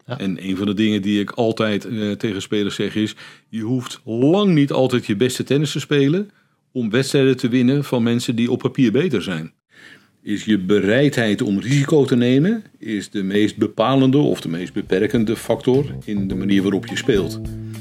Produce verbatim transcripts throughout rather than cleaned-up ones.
Ja. En een van de dingen die ik altijd uh, tegen spelers zeg is... je hoeft lang niet altijd je beste tennis te spelen... om wedstrijden te winnen van mensen die op papier beter zijn. Is je bereidheid om risico te nemen... is de meest bepalende of de meest beperkende factor... in de manier waarop je speelt.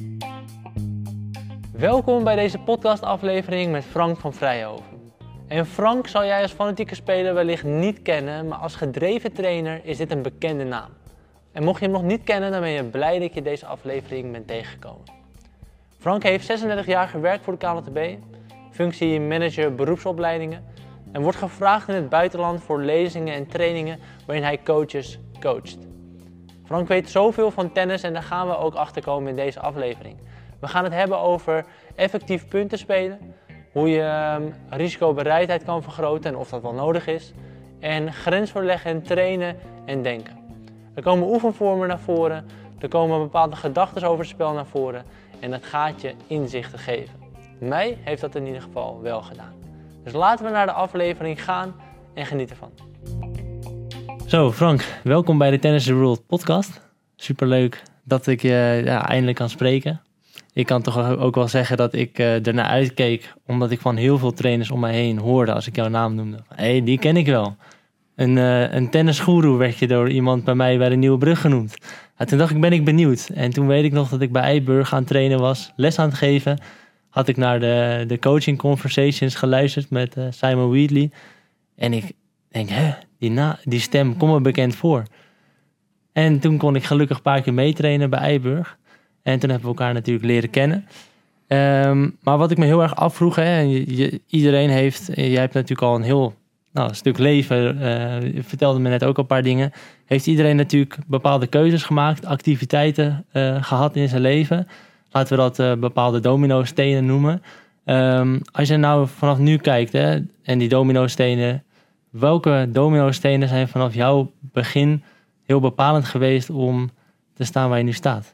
Welkom bij deze podcastaflevering met Frank van Vrijhoven. En Frank zal jij als fanatieke speler wellicht niet kennen... maar als gedreven trainer is dit een bekende naam. En mocht je hem nog niet kennen, dan ben je blij dat je deze aflevering bent tegengekomen. Frank heeft zesendertig jaar gewerkt voor de K N T B, functie manager beroepsopleidingen en wordt gevraagd in het buitenland voor lezingen en trainingen waarin hij coaches coacht. Frank weet zoveel van tennis en daar gaan we ook achter komen in deze aflevering. We gaan het hebben over effectief punten spelen, hoe je um, risicobereidheid kan vergroten en of dat wel nodig is, en grens verleggen en trainen en denken. Er komen oefenvormen naar voren, er komen bepaalde gedachten over het spel naar voren en dat gaat je inzichten geven. Mij heeft dat in ieder geval wel gedaan. Dus laten we naar de aflevering gaan en genieten ervan. Zo Frank, welkom bij de Tennis the World podcast. Superleuk dat ik je ja, eindelijk kan spreken. Ik kan toch ook wel zeggen dat ik uh, ernaar uitkeek, omdat ik van heel veel trainers om mij heen hoorde als ik jouw naam noemde. Hé, hey, die ken ik wel. Een, uh, een tennisgoeroe werd je door iemand bij mij bij de Nieuwe Brug genoemd. Ja, toen dacht ik, ben ik benieuwd. En toen weet ik nog dat ik bij Eiburg aan het trainen was, les aan het geven. Had ik naar de, de coaching conversations geluisterd met uh, Simon Wheatley. En ik denk, hè, die, na, die stem komt me bekend voor. En toen kon ik gelukkig een paar keer meetrainen bij Eiburg. En toen hebben we elkaar natuurlijk leren kennen. Um, maar wat ik me heel erg afvroeg, hè, en je, je, iedereen heeft, jij hebt natuurlijk al een heel nou, een stuk leven, uh, je vertelde me net ook al een paar dingen. Heeft iedereen natuurlijk bepaalde keuzes gemaakt, activiteiten uh, gehad in zijn leven. Laten we dat uh, bepaalde domino-stenen noemen. Um, als je nou vanaf nu kijkt, hè, en die domino-stenen, welke domino-stenen zijn vanaf jouw begin heel bepalend geweest om te staan waar je nu staat?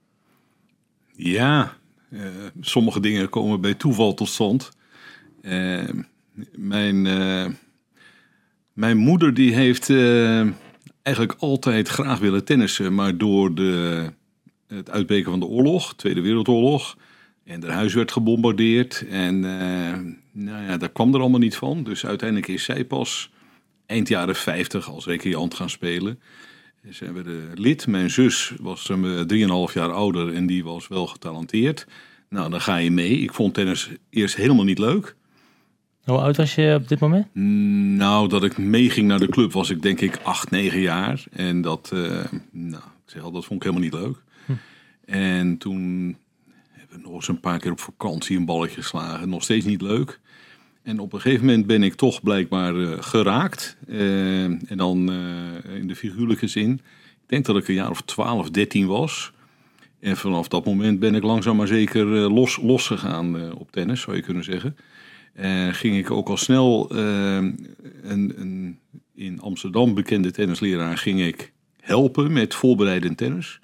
Ja, uh, sommige dingen komen bij toeval tot stand. Uh, mijn, uh, mijn moeder die heeft uh, eigenlijk altijd graag willen tennissen, maar door de, het uitbreken van de oorlog, Tweede Wereldoorlog, en haar huis werd gebombardeerd en uh, nou ja, daar kwam er allemaal niet van. Dus uiteindelijk is zij pas eind jaren vijftig als recreant gaan spelen. Zij werden lid. Mijn zus was drieënhalf jaar ouder en die was wel getalenteerd. Nou, dan ga je mee. Ik vond tennis eerst helemaal niet leuk. Hoe oud was je op dit moment? Nou, dat ik meeging naar de club was ik denk ik acht, negen jaar. En dat, uh, nou, ik zeg al, dat vond ik helemaal niet leuk. Hm. En toen hebben we nog eens een paar keer op vakantie een balletje geslagen. Nog steeds niet leuk. En op een gegeven moment ben ik toch blijkbaar uh, geraakt. Uh, en dan uh, in de figuurlijke zin. Ik denk dat ik een jaar of twaalf, dertien was. En vanaf dat moment ben ik langzaam maar zeker uh, los, los gegaan uh, op tennis, zou je kunnen zeggen. Uh, ging ik ook al snel uh, een, een in Amsterdam bekende tennisleraar ging ik helpen met voorbereidend tennis.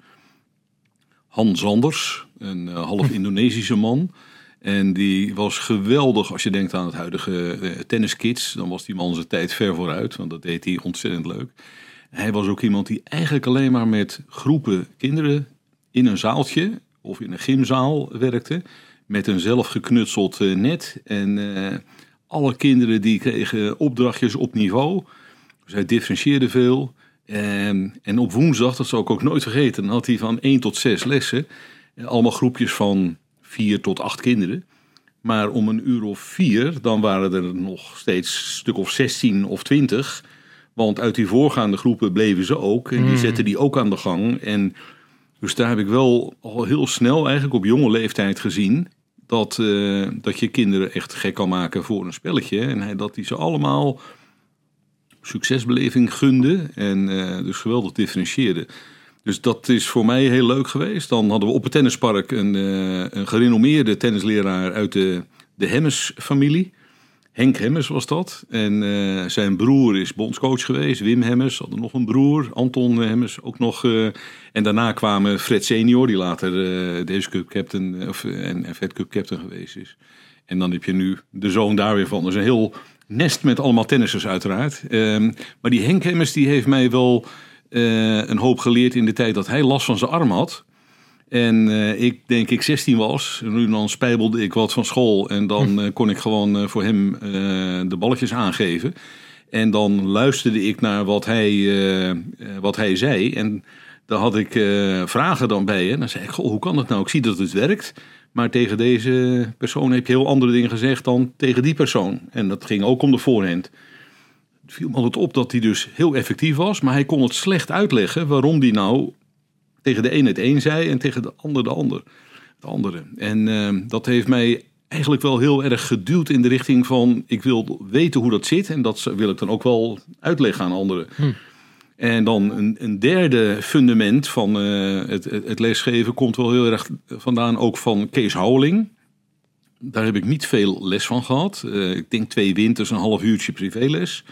Hans Sanders, een uh, half Indonesische man. En die was geweldig als je denkt aan het huidige uh, tenniskids. Dan was die man zijn tijd ver vooruit, want dat deed hij ontzettend leuk. Hij was ook iemand die eigenlijk alleen maar met groepen kinderen in een zaaltje of in een gymzaal werkte. Met een zelf geknutseld uh, net. En uh, alle kinderen die kregen opdrachtjes op niveau. Dus hij differentieerde veel. En, en op woensdag, dat zal ik ook nooit vergeten, dan had hij van één tot zes lessen. Allemaal groepjes van vier tot acht kinderen. Maar om een uur of vier, dan waren er nog steeds een stuk of zestien of twintig. Want uit die voorgaande groepen bleven ze ook. En die zetten die ook aan de gang. En dus daar heb ik wel al heel snel eigenlijk op jonge leeftijd gezien dat, uh, dat je kinderen echt gek kan maken voor een spelletje. En hij, dat hij ze allemaal succesbeleving gunde en uh, dus geweldig differentieerde. Dus dat is voor mij heel leuk geweest. Dan hadden we op het tennispark een, uh, een gerenommeerde tennisleraar uit de, de Hemmes-familie. Henk Hemmes was dat. En uh, zijn broer is bondscoach geweest. Wim Hemmes had er nog een broer. Anton Hemmes ook nog. Uh, en daarna kwamen Fred senior, die later uh, Davis Cup captain of, en, en Fed Cup captain geweest is. En dan heb je nu de zoon daar weer van. Dus een heel nest met allemaal tennissers uiteraard. Um, maar die Henk Hemmes die heeft mij wel uh, een hoop geleerd in de tijd dat hij last van zijn arm had. En uh, ik denk ik zestien was. En nu dan spijbelde ik wat van school. En dan uh, kon ik gewoon uh, voor hem uh, de balletjes aangeven. En dan luisterde ik naar wat hij, uh, wat hij zei. En daar had ik uh, vragen dan bij. En dan zei ik, goh, hoe kan dat nou? Ik zie dat het werkt. Maar tegen deze persoon heb je heel andere dingen gezegd dan tegen die persoon. En dat ging ook om de voorhand. Het viel me altijd op dat hij dus heel effectief was. Maar hij kon het slecht uitleggen waarom hij nou tegen de een het een zei en tegen de ander de ander. De andere. En uh, dat heeft mij eigenlijk wel heel erg geduwd in de richting van, ik wil weten hoe dat zit. En dat wil ik dan ook wel uitleggen aan anderen. Hm. En dan een, een derde fundament van uh, het, het lesgeven komt wel heel erg vandaan ook van Kees Houweling. Daar heb ik niet veel les van gehad. Uh, ik denk twee winters, een half uurtje privéles.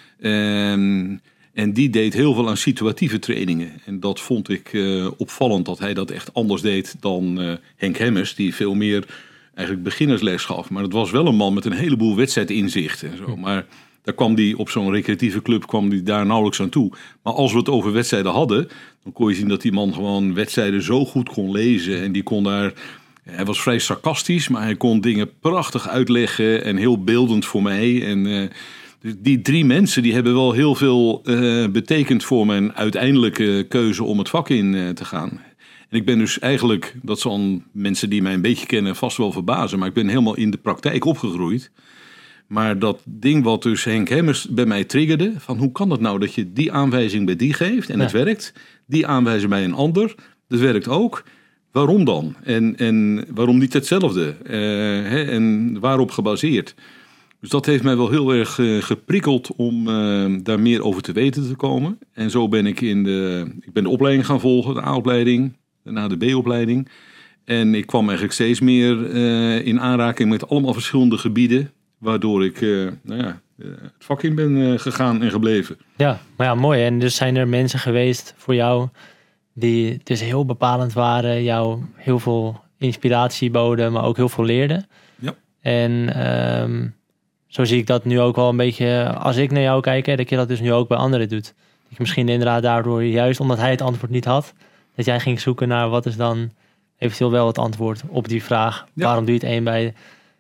Um, en die deed heel veel aan situatieve trainingen. En dat vond ik uh, opvallend dat hij dat echt anders deed dan uh, Henk Hemmers, die veel meer eigenlijk beginnersles gaf. Maar het was wel een man met een heleboel wedstrijdinzicht en zo. Maar daar kwam die op zo'n recreatieve club kwam die daar nauwelijks aan toe. Maar als we het over wedstrijden hadden, dan kon je zien dat die man gewoon wedstrijden zo goed kon lezen. En die kon daar, hij was vrij sarcastisch, maar hij kon dingen prachtig uitleggen en heel beeldend voor mij. En uh, die drie mensen die hebben wel heel veel uh, betekend voor mijn uiteindelijke keuze om het vak in uh, te gaan. En ik ben dus eigenlijk, dat zal mensen die mij een beetje kennen vast wel verbazen, maar ik ben helemaal in de praktijk opgegroeid. Maar dat ding wat dus Henk Hemmers bij mij triggerde, van hoe kan het nou dat je die aanwijzing bij die geeft en ja. het werkt, die aanwijzing bij een ander, dat werkt ook. Waarom dan? En, en waarom niet hetzelfde? Uh, hè, en waarop gebaseerd? Dus dat heeft mij wel heel erg uh, geprikkeld om uh, daar meer over te weten te komen. En zo ben ik in de, ik ben de opleiding gaan volgen, de A-opleiding, daarna de B-opleiding. En ik kwam eigenlijk steeds meer uh, in aanraking met allemaal verschillende gebieden, waardoor ik uh, nou ja, uh, het vak in ben uh, gegaan en gebleven. Ja, maar ja, mooi. En dus zijn er mensen geweest voor jou die dus heel bepalend waren, jou heel veel inspiratie boden, maar ook heel veel leerden. Ja. En um, zo zie ik dat nu ook wel een beetje, als ik naar jou kijk, hè, dat je dat dus nu ook bij anderen doet. Dat je misschien inderdaad daardoor, juist omdat hij het antwoord niet had, dat jij ging zoeken naar wat is dan eventueel wel het antwoord op die vraag. Ja. Waarom doe je het een bij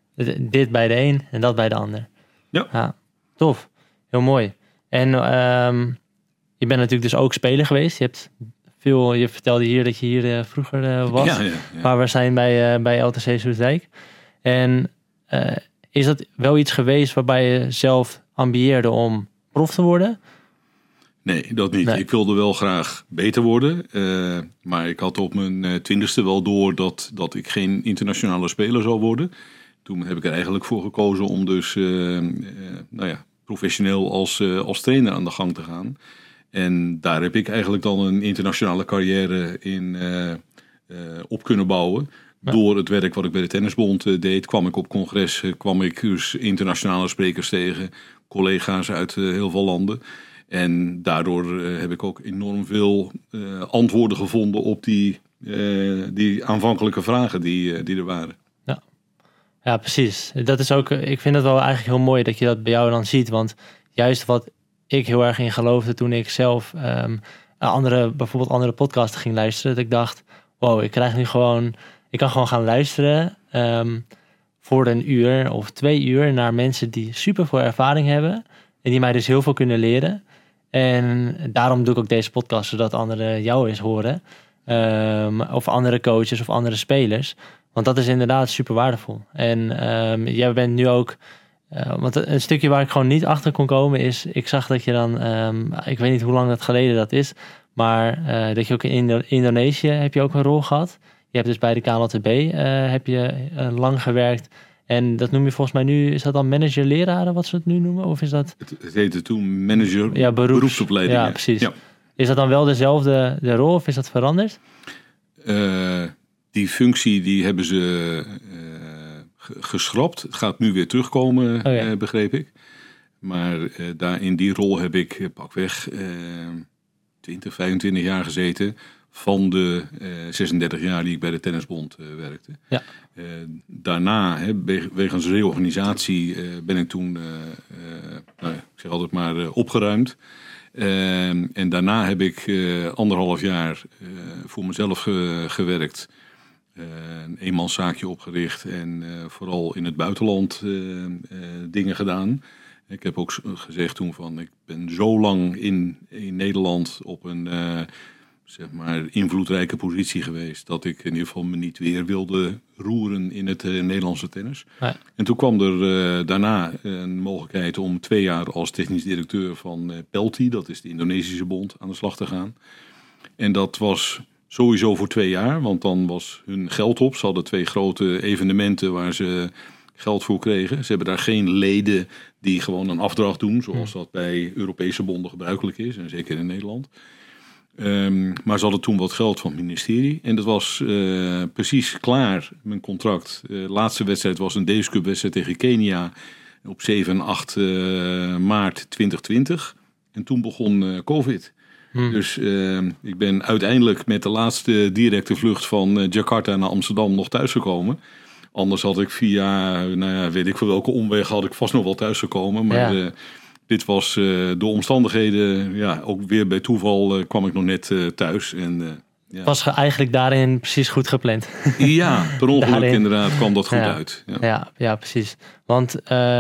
dit bij de een en dat bij de ander? Ja. Ja, tof. Heel mooi. En um, je bent natuurlijk dus ook speler geweest. Je hebt veel, je vertelde hier dat je hier uh, vroeger uh, was. Ja, ja, ja. Maar we zijn bij, uh, bij L T C Soestdijk. En uh, is dat wel iets geweest waarbij je zelf ambieerde om prof te worden? Nee, dat niet. Nee. Ik wilde wel graag beter worden. Uh, maar ik had op mijn uh, twintigste wel door dat, dat ik geen internationale speler zou worden. Toen heb ik er eigenlijk voor gekozen om dus uh, uh, nou ja, professioneel als, uh, als trainer aan de gang te gaan. En daar heb ik eigenlijk dan een internationale carrière in uh, uh, op kunnen bouwen. Ja. Door het werk wat ik bij de Tennisbond uh, deed, kwam ik op congressen, kwam ik dus internationale sprekers tegen, collega's uit uh, heel veel landen. En daardoor uh, heb ik ook enorm veel uh, antwoorden gevonden op die, uh, die aanvankelijke vragen die, uh, die er waren. Ja. ja, precies. Dat is ook, ik vind het wel eigenlijk heel mooi dat je dat bij jou dan ziet. Want juist wat ik heel erg in geloofde toen ik zelf um, andere, bijvoorbeeld andere podcasten ging luisteren, dat ik dacht, wow, ik krijg nu gewoon, ik kan gewoon gaan luisteren um, voor een uur of twee uur naar mensen die super veel ervaring hebben en die mij dus heel veel kunnen leren. En daarom doe ik ook deze podcast, zodat anderen jou eens horen. Um, of andere coaches of andere spelers. Want dat is inderdaad super waardevol. En um, jij bent nu ook, Uh, want een stukje waar ik gewoon niet achter kon komen is, ik zag dat je dan, um, ik weet niet hoe lang dat geleden dat is, maar uh, dat je ook in Indo- Indonesië heb je ook een rol gehad. Je hebt dus bij de K N L T B uh, heb je uh, lang gewerkt. En dat noem je volgens mij nu, is dat dan manager-leraren wat ze het nu noemen? Of is dat? Het, het heette toen manager ja, beroeps, beroepsopleiding. Ja, precies. Ja. Is dat dan wel dezelfde de rol of is dat veranderd? Uh, die functie die hebben ze uh, geschrapt. Het gaat nu weer terugkomen, oh ja. uh, begreep ik. Maar uh, daar in die rol heb ik pakweg uh, twintig, vijfentwintig jaar gezeten. Van de uh, zesendertig jaar die ik bij de Tennisbond uh, werkte. Ja. Uh, daarna, hè, wegens reorganisatie, uh, ben ik toen, uh, uh, nou, ik zeg altijd maar, uh, opgeruimd. Uh, en daarna heb ik uh, anderhalf jaar uh, voor mezelf uh, gewerkt. Uh, een eenmanszaakje opgericht en uh, vooral in het buitenland uh, uh, dingen gedaan. Ik heb ook gezegd toen van, ik ben zo lang in, in Nederland op een uh, zeg maar invloedrijke positie geweest, dat ik in ieder geval me niet weer wilde roeren in het uh, Nederlandse tennis. Ja. En toen kwam er uh, daarna een mogelijkheid om twee jaar als technisch directeur van uh, Pelti, dat is de Indonesische bond, aan de slag te gaan. En dat was sowieso voor twee jaar, want dan was hun geld op. Ze hadden twee grote evenementen waar ze geld voor kregen. Ze hebben daar geen leden die gewoon een afdracht doen, zoals dat bij Europese bonden gebruikelijk is, en zeker in Nederland. Um, maar ze hadden toen wat geld van het ministerie. En dat was uh, precies klaar, mijn contract. De uh, laatste wedstrijd was een Davis Cup wedstrijd tegen Kenia op zeven en acht uh, maart twintig twintig. En toen begon uh, COVID. Hmm. Dus uh, ik ben uiteindelijk met de laatste directe vlucht van uh, Jakarta naar Amsterdam nog thuisgekomen. Anders had ik via, nou ja, weet ik voor welke omweg had ik vast nog wel thuisgekomen. Maar ja. uh, dit was uh, door omstandigheden, ja, ook weer bij toeval uh, kwam ik nog net uh, thuis. En, uh, ja. Was eigenlijk daarin precies goed gepland? Ja, per ongeluk daarin. Inderdaad kwam dat goed ja. uit. Ja. Ja, ja, precies. Want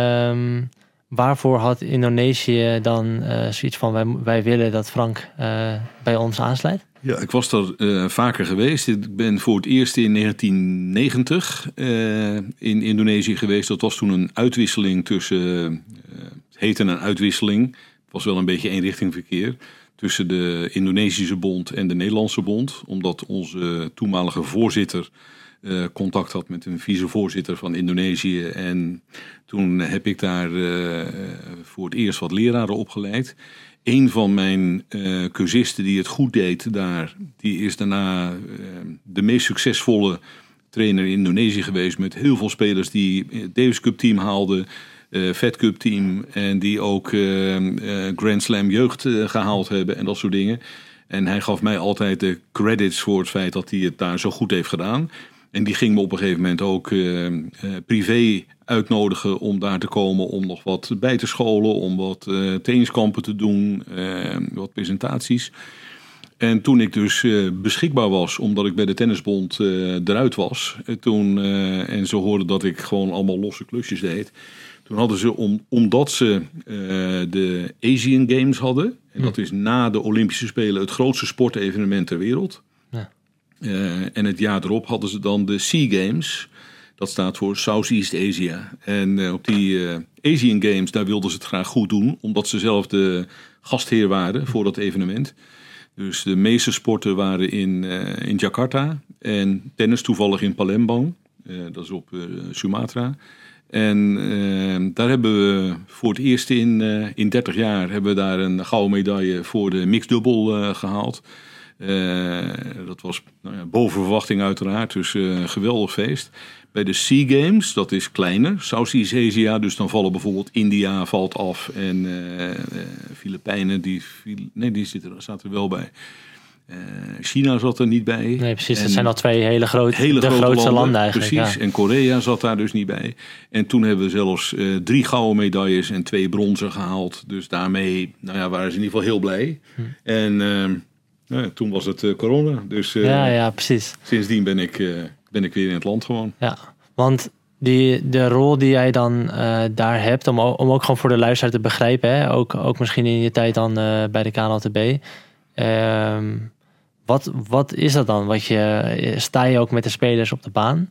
um, waarvoor had Indonesië dan uh, zoiets van, wij, wij willen dat Frank uh, bij ons aansluit? Ja, ik was daar uh, vaker geweest. Ik ben voor het eerst in negentien negentig uh, in Indonesië geweest. Dat was toen een uitwisseling tussen, uh, het heette een uitwisseling. Het was wel een beetje eenrichtingverkeer tussen de Indonesische bond en de Nederlandse bond. Omdat onze toenmalige voorzitter uh, contact had met een vicevoorzitter van Indonesië. En toen heb ik daar uh, voor het eerst wat leraren opgeleid. Een van mijn uh, cursisten die het goed deed daar, die is daarna uh, de meest succesvolle trainer in Indonesië geweest. Met heel veel spelers die het Davis Cup team haalden, uh, Fed Cup team. En die ook uh, uh, Grand Slam jeugd uh, gehaald hebben en dat soort dingen. En hij gaf mij altijd de credits voor het feit dat hij het daar zo goed heeft gedaan. En die ging me op een gegeven moment ook uh, uh, privé uitnodigen om daar te komen, om nog wat bij te scholen, om wat uh, trainingskampen te doen, uh, wat presentaties. En toen ik dus uh, beschikbaar was, omdat ik bij de tennisbond uh, eruit was, toen, uh, en ze hoorden dat ik gewoon allemaal losse klusjes deed, toen hadden ze, om, omdat ze uh, de Asian Games hadden, en dat is na de Olympische Spelen het grootste sportevenement ter wereld. Ja. Uh, en het jaar erop hadden ze dan de SEA Games. Dat staat voor Southeast Asia. En uh, op die uh, Asian Games, daar wilden ze het graag goed doen, omdat ze zelf de gastheer waren voor dat evenement. Dus de meeste sporten waren in, uh, in Jakarta en tennis toevallig in Palembang. Uh, dat is op uh, Sumatra. En uh, daar hebben we voor het eerst in, uh, in dertig jaar hebben we daar een gouden medaille voor de mixdubbel uh, gehaald. Uh, dat was nou ja, boven verwachting uiteraard, dus uh, een geweldig feest. Bij de SEA Games, dat is kleiner, Southeast Asia, dus dan vallen bijvoorbeeld India valt af en uh, uh, Filipijnen, die, nee, die zitten, zaten er wel bij. Uh, China zat er niet bij. Nee, precies. En dat zijn al twee hele, groot, hele de grote grootste landen, landen eigenlijk. Precies, ja. En Korea zat daar dus niet bij. En toen hebben we zelfs uh, drie gouden medailles en twee bronzen gehaald. Dus daarmee nou ja, waren ze in ieder geval heel blij. Hm. En uh, ja, toen was het uh, corona. Dus uh, ja, ja, precies. Sindsdien ben ik, uh, ben ik weer in het land gewoon. Ja, want die, de rol die jij dan uh, daar hebt, om, om ook gewoon voor de luisteraar te begrijpen, hè? Ook, ook misschien in je tijd dan uh, bij de K N L T B. Uh, wat, wat is dat dan? Wat je, sta je ook met de spelers op de baan?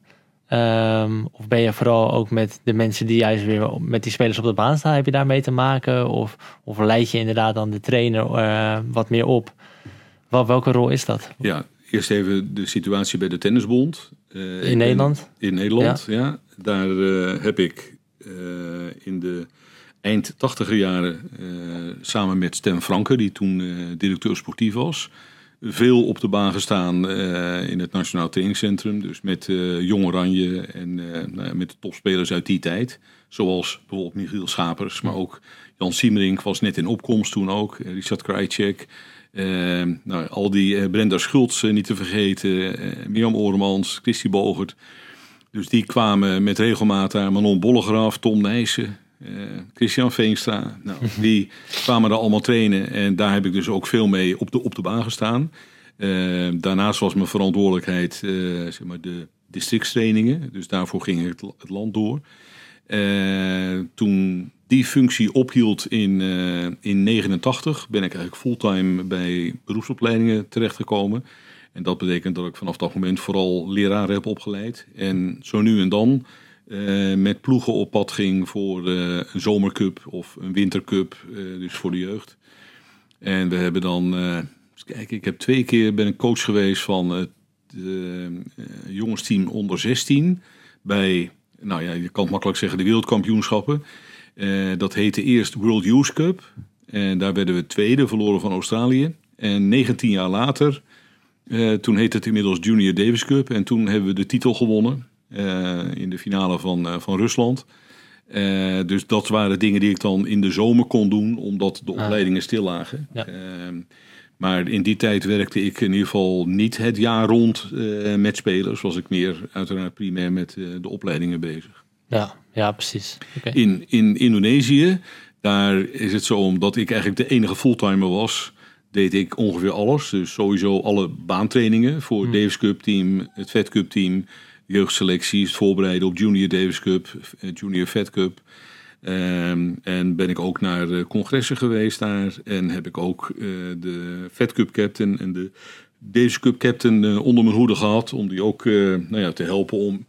Um, of ben je vooral ook met de mensen die juist weer met die spelers op de baan staan? Heb je daarmee te maken? Of, of leid je inderdaad dan de trainer uh, wat meer op? Wel, welke rol is dat? Ja, eerst even de situatie bij de tennisbond. Uh, in Nederland? In Nederland, ja. ja. Daar uh, heb ik uh, in de eind tachtiger jaren uh, samen met Stan Franke, die toen uh, directeur sportief was, veel op de baan gestaan uh, in het Nationaal Trainingscentrum. Dus met uh, Jong Oranje en uh, nou, met de topspelers uit die tijd. Zoals bijvoorbeeld Michiel Schapers, maar ook Jan Siemerink was net in opkomst toen ook. Richard Krajicek. Uh, nou, al die uh, Brenda Schultz uh, niet te vergeten. Uh, Mirjam Oremans, Christy Bogert. Dus die kwamen met regelmaat daar. Manon Bollegraf, Tom Nijssen. uh, Christian Veenstra. Nou, die kwamen er allemaal trainen. En daar heb ik dus ook veel mee op de, op de baan gestaan. Uh, daarnaast was mijn verantwoordelijkheid uh, zeg maar de districtstrainingen. Dus daarvoor ging ik het, het land door. Uh, toen die functie ophield in, uh, in negenentachtig... ben ik eigenlijk fulltime bij beroepsopleidingen terechtgekomen. En dat betekent dat ik vanaf dat moment vooral leraren heb opgeleid. En zo nu en dan uh, met ploegen op pad ging voor uh, een zomercup of een wintercup. Uh, dus voor de jeugd. En we hebben dan... Uh, kijk, ik heb twee keer ben ik coach geweest van het uh, uh, jongensteam onder zestien. Bij, nou ja, je kan het makkelijk zeggen, de wereldkampioenschappen. Uh, dat heette eerst World Youth Cup. En daar werden we tweede, verloren van Australië. En negentien jaar later... Uh, toen heette het inmiddels Junior Davis Cup. En toen hebben we de titel gewonnen. Uh, in de finale van, uh, van Rusland. Uh, dus dat waren dingen die ik dan in de zomer kon doen. Omdat de opleidingen stil lagen. Ja. Uh, maar in die tijd werkte ik in ieder geval niet het jaar rond uh, met spelers. Was ik meer uiteraard primair met uh, de opleidingen bezig. Ja, ja precies. Okay. In, in Indonesië, daar is het zo omdat ik eigenlijk de enige fulltimer was... deed ik ongeveer alles. Dus sowieso alle baantrainingen voor het Davis Cup team, het Fed Cup team, jeugdselecties, het voorbereiden op Junior Davis Cup, Junior Fed Cup. Um, en ben ik ook naar de congressen geweest daar. En heb ik ook uh, de Fed Cup captain en de Davis Cup captain uh, onder mijn hoede gehad. Om die ook uh, nou ja, te helpen om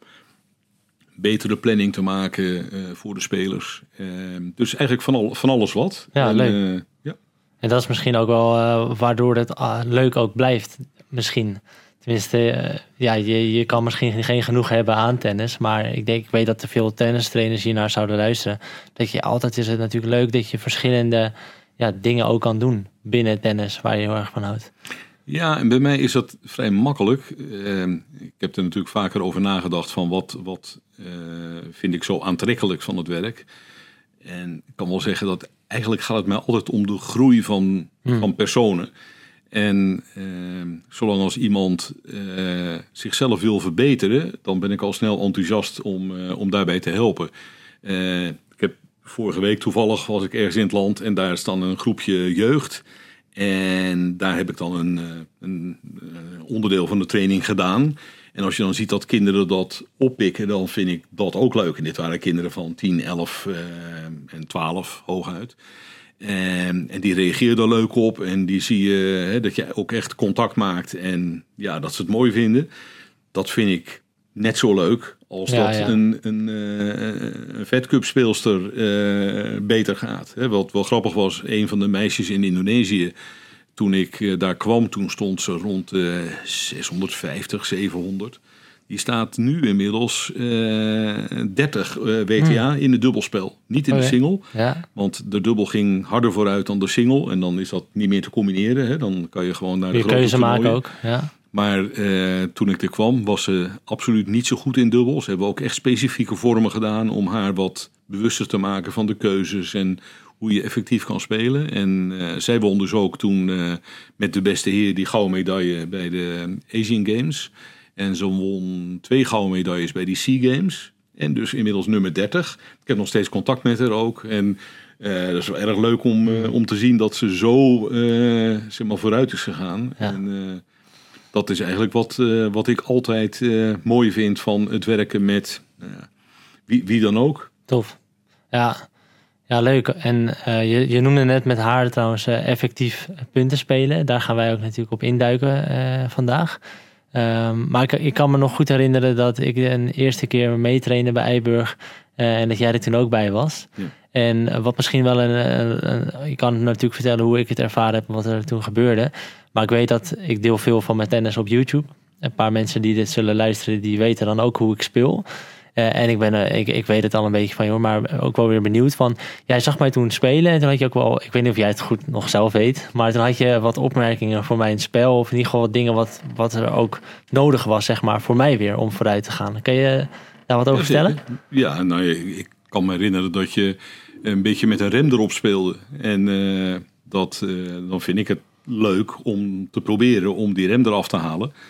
betere planning te maken uh, voor de spelers. Uh, dus eigenlijk van, al, van alles wat. Ja, en, leuk. Uh, ja. En dat is misschien ook wel uh, waardoor het uh, leuk ook blijft. Misschien. Tenminste, uh, ja, je, je kan misschien geen genoeg hebben aan tennis. Maar ik denk, ik weet dat er veel tennistrainers hiernaar zouden luisteren. Dat je altijd is het natuurlijk leuk dat je verschillende ja, dingen ook kan doen binnen tennis waar je heel erg van houdt. Ja, en bij mij is dat vrij makkelijk. Uh, ik heb er natuurlijk vaker over nagedacht van wat, wat uh, vind ik zo aantrekkelijk van het werk. En ik kan wel zeggen dat eigenlijk gaat het mij altijd om de groei van, hmm. van personen. En uh, zolang als iemand uh, zichzelf wil verbeteren, dan ben ik al snel enthousiast om, uh, om daarbij te helpen. Uh, ik heb vorige week toevallig was ik ergens in het land en daar is dan een groepje jeugd. En daar heb ik dan een, een, een onderdeel van de training gedaan. En als je dan ziet dat kinderen dat oppikken, dan vind ik dat ook leuk. En dit waren kinderen van tien, elf uh, en twaalf hooguit. En, en die reageerden er leuk op. En die zie je hè, dat je ook echt contact maakt. En ja, dat ze het mooi vinden. Dat vind ik net zo leuk als ja, dat ja. een, een, uh, een Fed Cup speelster uh, beter gaat. Hè, wat wel grappig was, een van de meisjes in Indonesië... Toen ik uh, daar kwam, toen stond ze rond uh, zeshonderdvijftig, zevenhonderd. Die staat nu inmiddels uh, dertig uh, W T A hmm. in het dubbelspel. Niet in okay. de single. Ja. Want de dubbel ging harder vooruit dan de single. En dan is dat niet meer te combineren. Hè. Dan kan je gewoon naar de je grote keuze toernooien. maken ook. Ja. Maar uh, toen ik er kwam, was ze absoluut niet zo goed in dubbel. Ze hebben ook echt specifieke vormen gedaan om haar wat bewuster te maken van de keuzes en hoe je effectief kan spelen. En uh, zij won dus ook toen uh, met de beste heer die gouden medaille bij de Asian Games. En ze won twee gouden medailles bij die Sea Games. En dus inmiddels nummer dertig. Ik heb nog steeds contact met haar ook. En uh, dat is wel erg leuk om, uh, om te zien dat ze zo uh, zeg maar vooruit is gegaan. Ja. En uh, dat is eigenlijk wat, uh, wat ik altijd uh, mooi vind van het werken met uh, wie, wie dan ook. Tof. Ja. Ja, leuk. En uh, je, je noemde net met haar trouwens uh, effectief punten spelen. Daar gaan wij ook natuurlijk op induiken uh, vandaag. Um, maar ik, ik kan me nog goed herinneren dat ik een eerste keer meetrainde bij Eiburg. Uh, en dat jij er toen ook bij was. Ja. En uh, wat misschien wel een, een, een... Je kan natuurlijk vertellen hoe ik het ervaren heb en wat er toen gebeurde. Maar ik weet dat ik deel veel van mijn tennis op YouTube. Een paar mensen die dit zullen luisteren, die weten dan ook hoe ik speel. Uh, en ik, ben, uh, ik, ik weet het al een beetje van, joh, maar ook wel weer benieuwd van... Jij zag mij toen spelen en toen had je ook wel... Ik weet niet of jij het goed nog zelf weet... maar toen had je wat opmerkingen voor mijn spel... of in ieder geval wat dingen wat, wat er ook nodig was, zeg maar, voor mij weer om vooruit te gaan. Kan je daar wat over ja, vertellen? Ja, nou, ik kan me herinneren dat je een beetje met een rem erop speelde. En uh, dat, uh, dan vind ik het leuk om te proberen om die rem eraf te halen...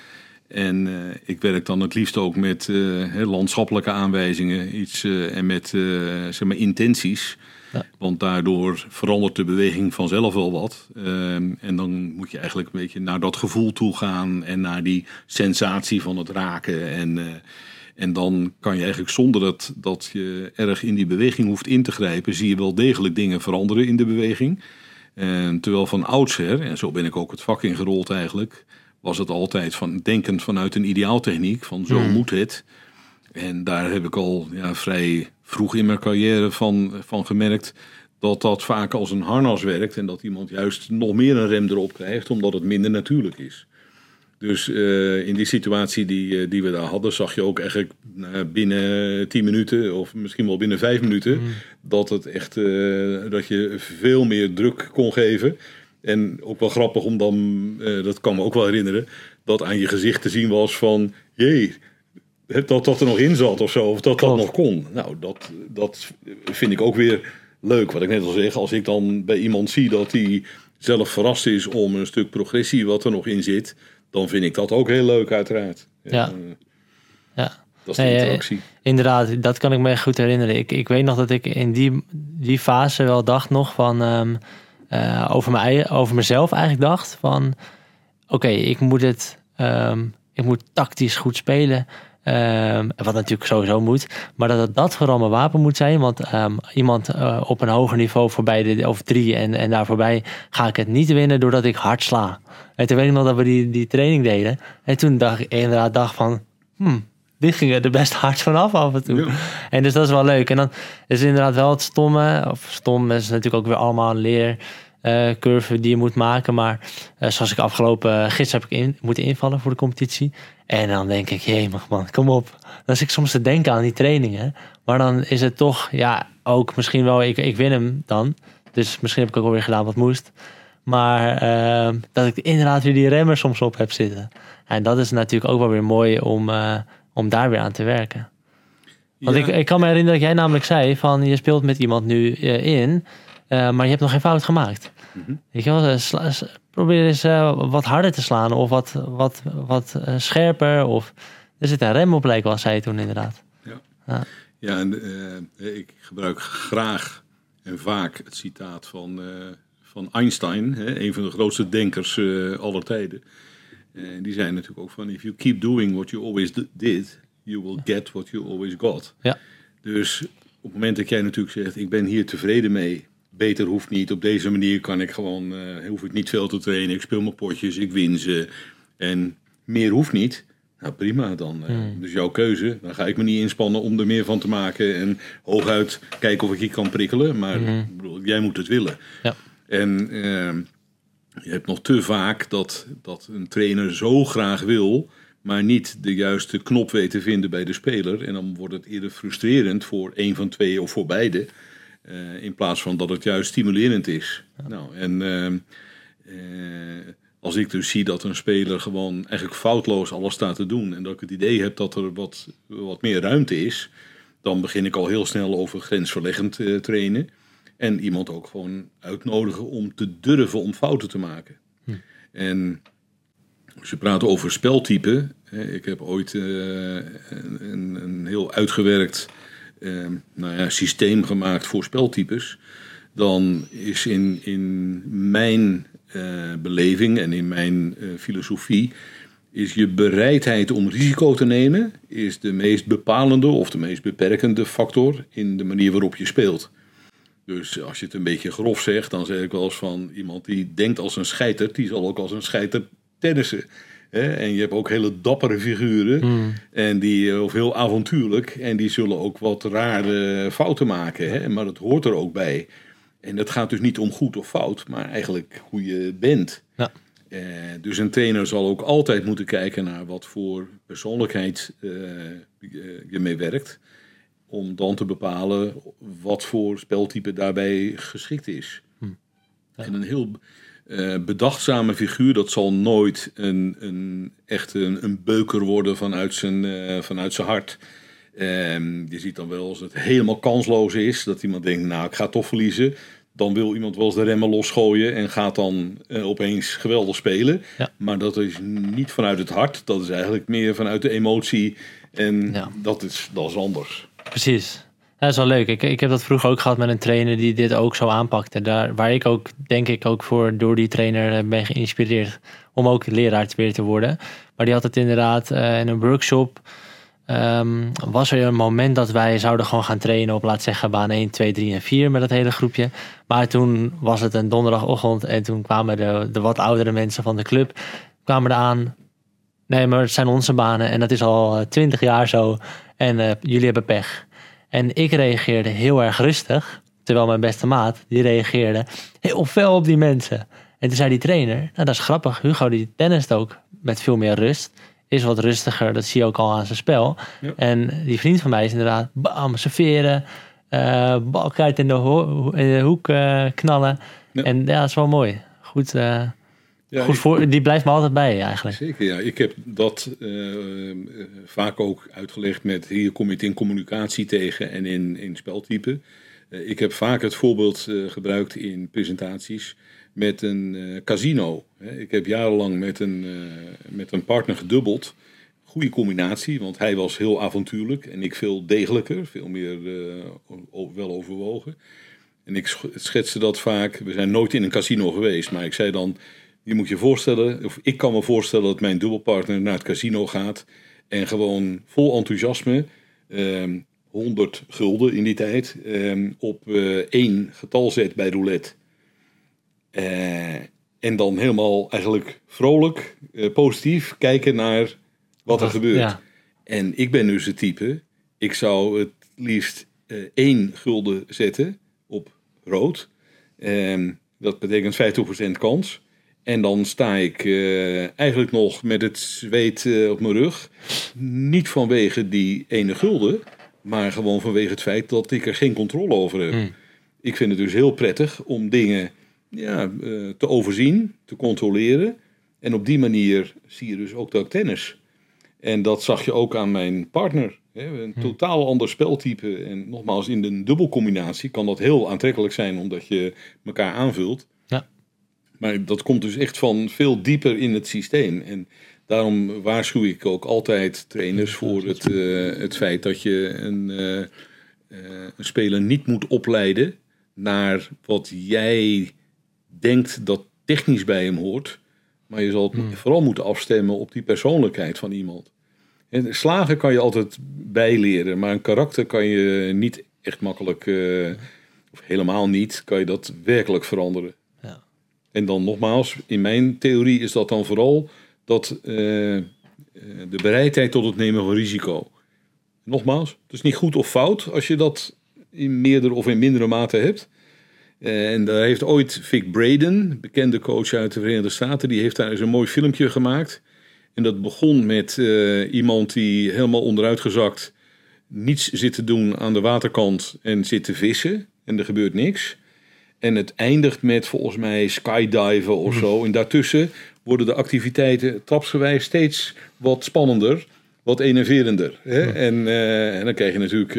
En uh, ik werk dan het liefst ook met uh, landschappelijke aanwijzingen iets, uh, en met uh, zeg maar intenties. Ja. Want daardoor verandert de beweging vanzelf wel wat. Uh, en dan moet je eigenlijk een beetje naar dat gevoel toe gaan en naar die sensatie van het raken. En, uh, en dan kan je eigenlijk zonder dat, dat je erg in die beweging hoeft in te grijpen, zie je wel degelijk dingen veranderen in de beweging. En terwijl van oudsher, en zo ben ik ook het vak ingerold eigenlijk, was het altijd van denkend vanuit een ideaaltechniek, van zo mm. moet het. En daar heb ik al ja, vrij vroeg in mijn carrière van, van gemerkt dat dat vaak als een harnas werkt en dat iemand juist nog meer een rem erop krijgt, omdat het minder natuurlijk is. Dus uh, in die situatie die, uh, die we daar hadden, zag je ook eigenlijk uh, binnen tien minuten of misschien wel binnen vijf minuten mm. dat het echt uh, dat je veel meer druk kon geven. En ook wel grappig om dan, uh, dat kan me ook wel herinneren, dat aan je gezicht te zien was van, jee, dat dat er nog in zat of zo, of dat Klopt. dat nog kon. Nou, dat, dat vind ik ook weer leuk. Wat ik net al zeg, als ik dan bij iemand zie dat hij zelf verrast is om een stuk progressie wat er nog in zit, dan vind ik dat ook heel leuk uiteraard. Ja. Uh, ja. Dat is de nee, interactie. Inderdaad, dat kan ik me echt goed herinneren. Ik, ik weet nog dat ik in die, die fase wel dacht nog van Um, Uh, over, mijn, over mezelf eigenlijk dacht van oké, okay, ik moet het um, ik moet tactisch goed spelen, um, wat natuurlijk sowieso moet, maar dat het dat vooral mijn wapen moet zijn, want um, iemand uh, op een hoger niveau voorbij de, of drie en, en daar voorbij ga ik het niet winnen doordat ik hard sla. En toen weet ik nog dat we die, die training deden en toen dacht ik inderdaad dacht van hmm, dit ging er best hard vanaf af en toe. Ja. En dus dat is wel leuk. En dan is inderdaad wel het stomme, of stom is natuurlijk ook weer allemaal een leer Uh, curve die je moet maken. Maar uh, zoals ik afgelopen uh, gids heb ik in, moeten invallen voor de competitie. En dan denk ik, jee man, kom op. Dan zit ik soms te denken aan die trainingen. Maar dan is het toch, ja, ook misschien wel, ik, ik win hem dan. Dus misschien heb ik ook alweer gedaan wat moest. Maar uh, dat ik inderdaad weer die remmer soms op heb zitten. En dat is natuurlijk ook wel weer mooi om, uh, om daar weer aan te werken. Want ja. ik, ik kan me herinneren dat jij namelijk zei van je speelt met iemand nu uh, in, uh, maar je hebt nog geen fout gemaakt. Mm-hmm. Weet je wel, sla, probeer eens uh, wat harder te slaan of wat, wat, wat uh, scherper. Of er zit een rem op, lijkt wel, zei je toen inderdaad. Ja, ja. ja en uh, ik gebruik graag en vaak het citaat van, uh, van Einstein, hè, een van de grootste denkers uh, aller tijden. En die zei natuurlijk ook van, if you keep doing what you always did, you will get what you always got. Ja. Dus op het moment dat jij natuurlijk zegt, ik ben hier tevreden mee, beter hoeft niet, op deze manier kan ik gewoon, uh, hoef ik niet veel te trainen, ik speel mijn potjes, ik win ze en meer hoeft niet. Nou prima, dan uh, hmm. dus jouw keuze. Dan ga ik me niet inspannen om er meer van te maken en hooguit kijken of ik je kan prikkelen, maar hmm. bedoel, jij moet het willen. Ja. En uh, je hebt nog te vaak dat, dat een trainer zo graag wil, maar niet de juiste knop weet te vinden bij de speler. En dan wordt het eerder frustrerend voor één van twee of voor beide. Uh, in plaats van dat het juist stimulerend is. Ja. Nou, en uh, uh, als ik dus zie dat een speler gewoon eigenlijk foutloos alles staat te doen, en dat ik het idee heb dat er wat, wat meer ruimte is, dan begin ik al heel snel over grensverleggend uh, trainen. En iemand ook gewoon uitnodigen om te durven om fouten te maken. Hm. En als je praat over speltypen, ik heb ooit uh, een, een heel uitgewerkt uh, nou ja, systeem gemaakt voor speltypes. Dan is in, in mijn uh, beleving en in mijn uh, filosofie, is je bereidheid om risico te nemen, is de meest bepalende of de meest beperkende factor in de manier waarop je speelt. Dus als je het een beetje grof zegt, dan zeg ik wel eens van iemand die denkt als een scheiter, die zal ook als een scheiter tennissen. Hè? En je hebt ook hele dappere figuren, mm. en die, of heel avontuurlijk, en die zullen ook wat rare fouten maken. Hè? Maar dat hoort er ook bij. En dat gaat dus niet om goed of fout, maar eigenlijk hoe je bent. Ja. Uh, dus een trainer zal ook altijd moeten kijken naar wat voor persoonlijkheid uh, je mee werkt, om dan te bepalen wat voor speltype daarbij geschikt is. Hm. Ja. En een heel uh, bedachtzame figuur, dat zal nooit een, een, echt een, een beuker worden vanuit zijn, uh, vanuit zijn hart. Um, je ziet dan wel als het helemaal kansloos is, dat iemand denkt, nou ik ga toch verliezen. dan wil iemand wel eens de remmen losgooien en gaat dan uh, opeens geweldig spelen. Ja. Maar dat is niet vanuit het hart. Dat is eigenlijk meer vanuit de emotie. En ja. dat, is, dat is anders. Precies. Ja, dat is wel leuk. Ik, ik heb dat vroeger ook gehad met een trainer die dit ook zo aanpakte. Daar, waar ik ook, denk ik, ook voor door die trainer ben geïnspireerd om ook leraar weer te worden. Maar die had het inderdaad uh, in een workshop. Um, was er een moment dat wij zouden gewoon gaan trainen op, laat zeggen, baan één, twee, drie en vier met dat hele groepje. Maar toen was het een donderdagochtend en toen kwamen de, de wat oudere mensen van de club kwamen er aan. Nee, maar het zijn onze banen en dat is al twintig jaar zo en uh, jullie hebben pech. En ik reageerde heel erg rustig, terwijl mijn beste maat, die reageerde heel fel op die mensen. En toen zei die trainer, nou dat is grappig, Hugo die tennist ook met veel meer rust. Is wat rustiger, dat zie je ook al aan zijn spel. Ja. En die vriend van mij is inderdaad bam, serveren, uh, balkuit in de, ho- in de hoek uh, knallen. Ja. En ja, dat is wel mooi. Goed, uh, ja, goed voor, ik, die blijft me altijd bij eigenlijk. Zeker, ja. Ik heb dat uh, vaak ook uitgelegd met hier kom je het in communicatie tegen en in, in speltype. Uh, ik heb vaak het voorbeeld uh, gebruikt in presentaties met een uh, casino. Ik heb jarenlang met een, uh, met een partner gedubbeld. Goede combinatie, want hij was heel avontuurlijk en ik veel degelijker, veel meer uh, wel overwogen. En ik schetste dat vaak, we zijn nooit in een casino geweest, maar ik zei dan, je moet je voorstellen, of ik kan me voorstellen dat mijn dubbelpartner naar het casino gaat en gewoon vol enthousiasme, um, honderd gulden in die tijd, um, op uh, één getal zet bij roulette. Uh, en dan helemaal eigenlijk vrolijk, uh, positief kijken naar wat er gebeurt. Ja. En ik ben dus het type, ik zou het liefst uh, één gulden zetten op rood. Um, dat betekent vijftig procent kans. En dan sta ik uh, eigenlijk nog met het zweet uh, op mijn rug. Niet vanwege die ene gulden, maar gewoon vanwege het feit dat ik er geen controle over heb. Mm. Ik vind het dus heel prettig om dingen ja, uh, te overzien, te controleren. En op die manier zie je dus ook dat ik tennis. En dat zag je ook aan mijn partner. Hè? Een mm. totaal ander speltype. En nogmaals, in een dubbelcombinatie kan dat heel aantrekkelijk zijn, omdat je elkaar aanvult. Ja. Maar dat komt dus echt van veel dieper in het systeem. En daarom waarschuw ik ook altijd trainers voor het, uh, het feit dat je een, uh, uh, een speler niet moet opleiden naar wat jij denkt dat technisch bij hem hoort. Maar je zal het hmm. vooral moeten afstemmen op die persoonlijkheid van iemand. En slagen kan je altijd bijleren, maar een karakter kan je niet echt makkelijk, uh, of helemaal niet, kan je dat werkelijk veranderen. Ja. En dan nogmaals, in mijn theorie is dat dan vooral dat uh, uh, de bereidheid tot het nemen van risico. Nogmaals, het is niet goed of fout als je dat in meerdere of in mindere mate hebt. Uh, en daar heeft ooit Vic Braden, bekende coach uit de Verenigde Staten, die heeft daar eens een mooi filmpje gemaakt. En dat begon met uh, iemand die helemaal onderuitgezakt niets zit te doen aan de waterkant en zit te vissen. En er gebeurt niks. En het eindigt met volgens mij skydiven of zo. En daartussen worden de activiteiten trapsgewijs steeds wat spannender, wat enerverender. Hè? En, uh, en dan krijg je natuurlijk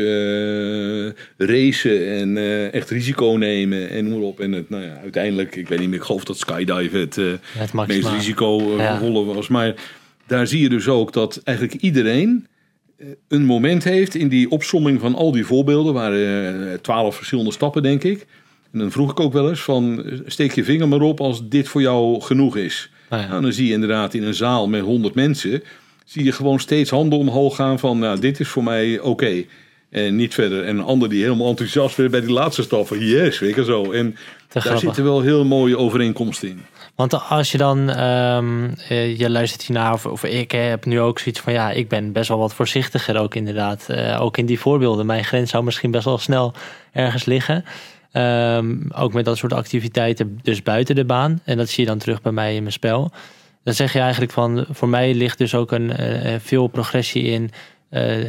uh, racen en uh, echt risico nemen en noem maar op. En het, nou ja, uiteindelijk, ik weet niet meer, ik geloof dat skydiven het, uh, het meest risicovolle was. Maar daar zie je dus ook dat eigenlijk iedereen een moment heeft in die opsomming van al die voorbeelden. Waren twaalf verschillende stappen, denk ik. En dan vroeg ik ook wel eens van, steek je vinger maar op als dit voor jou genoeg is. Ah, ja. Nou, dan zie je inderdaad in een zaal met honderd mensen, zie je gewoon steeds handen omhoog gaan van, nou, dit is voor mij oké. Okay. En niet verder. En een ander die helemaal enthousiast werd bij die laatste stap van, yes, weet je zo. En daar grappig. Zitten wel heel mooie overeenkomsten in. Want als je dan, um, je luistert hiernaar, of, of ik heb nu ook zoiets van, ja, ik ben best wel wat voorzichtiger ook inderdaad. Uh, ook in die voorbeelden. Mijn grens zou misschien best wel snel ergens liggen. Um, ook met dat soort activiteiten dus buiten de baan. En dat zie je dan terug bij mij in mijn spel. Dan zeg je eigenlijk van, voor mij ligt dus ook een, uh, veel progressie in uh,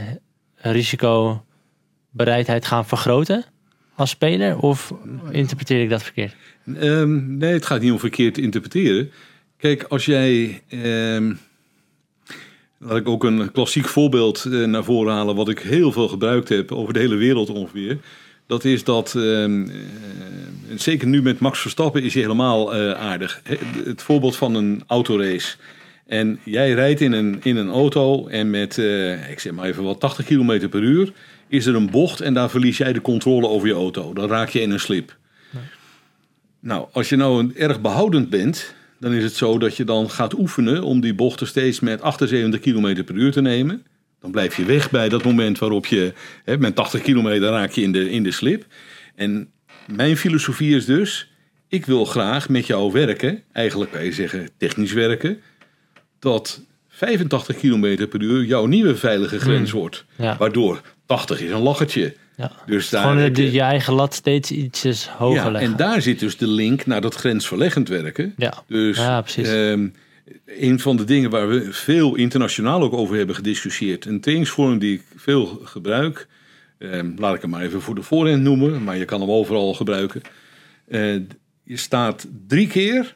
risicobereidheid gaan vergroten als speler. Of interpreteer ik dat verkeerd? Um, nee, het gaat niet om verkeerd interpreteren. Kijk, als jij, um, laat ik ook een klassiek voorbeeld uh, naar voren halen, wat ik heel veel gebruikt heb over de hele wereld ongeveer. Dat is dat uh, uh, zeker nu met Max Verstappen is hij helemaal uh, aardig. Het voorbeeld van een autorace. En jij rijdt in een, in een auto en met, uh, ik zeg maar even wat, tachtig kilometer per uur... is er een bocht en daar verlies jij de controle over je auto. Dan raak je in een slip. Nee. Nou, als je nou een, erg behoudend bent... dan is het zo dat je dan gaat oefenen om die bochten steeds met achtenzeventig kilometer per uur te nemen. Dan blijf je weg bij dat moment waarop je... Hè, met tachtig kilometer raak je in de, in de slip. En mijn filosofie is dus... ik wil graag met jou werken, eigenlijk kan je zeggen technisch werken... dat vijfentachtig kilometer per uur jouw nieuwe veilige grens mm. wordt. Ja. Waardoor tachtig is een lachertje. Ja. Dus daar gewoon de, je, je eigen lat steeds ietsjes hoger ja, leggen. En daar zit dus de link naar dat grensverleggend werken. Ja, dus, ja precies. Um, een van de dingen waar we veel internationaal ook over hebben gediscussieerd. Een trainingsvorm die ik veel gebruik. Um, laat ik hem maar even voor de voorhand noemen. Maar je kan hem overal gebruiken. Uh, je staat drie keer...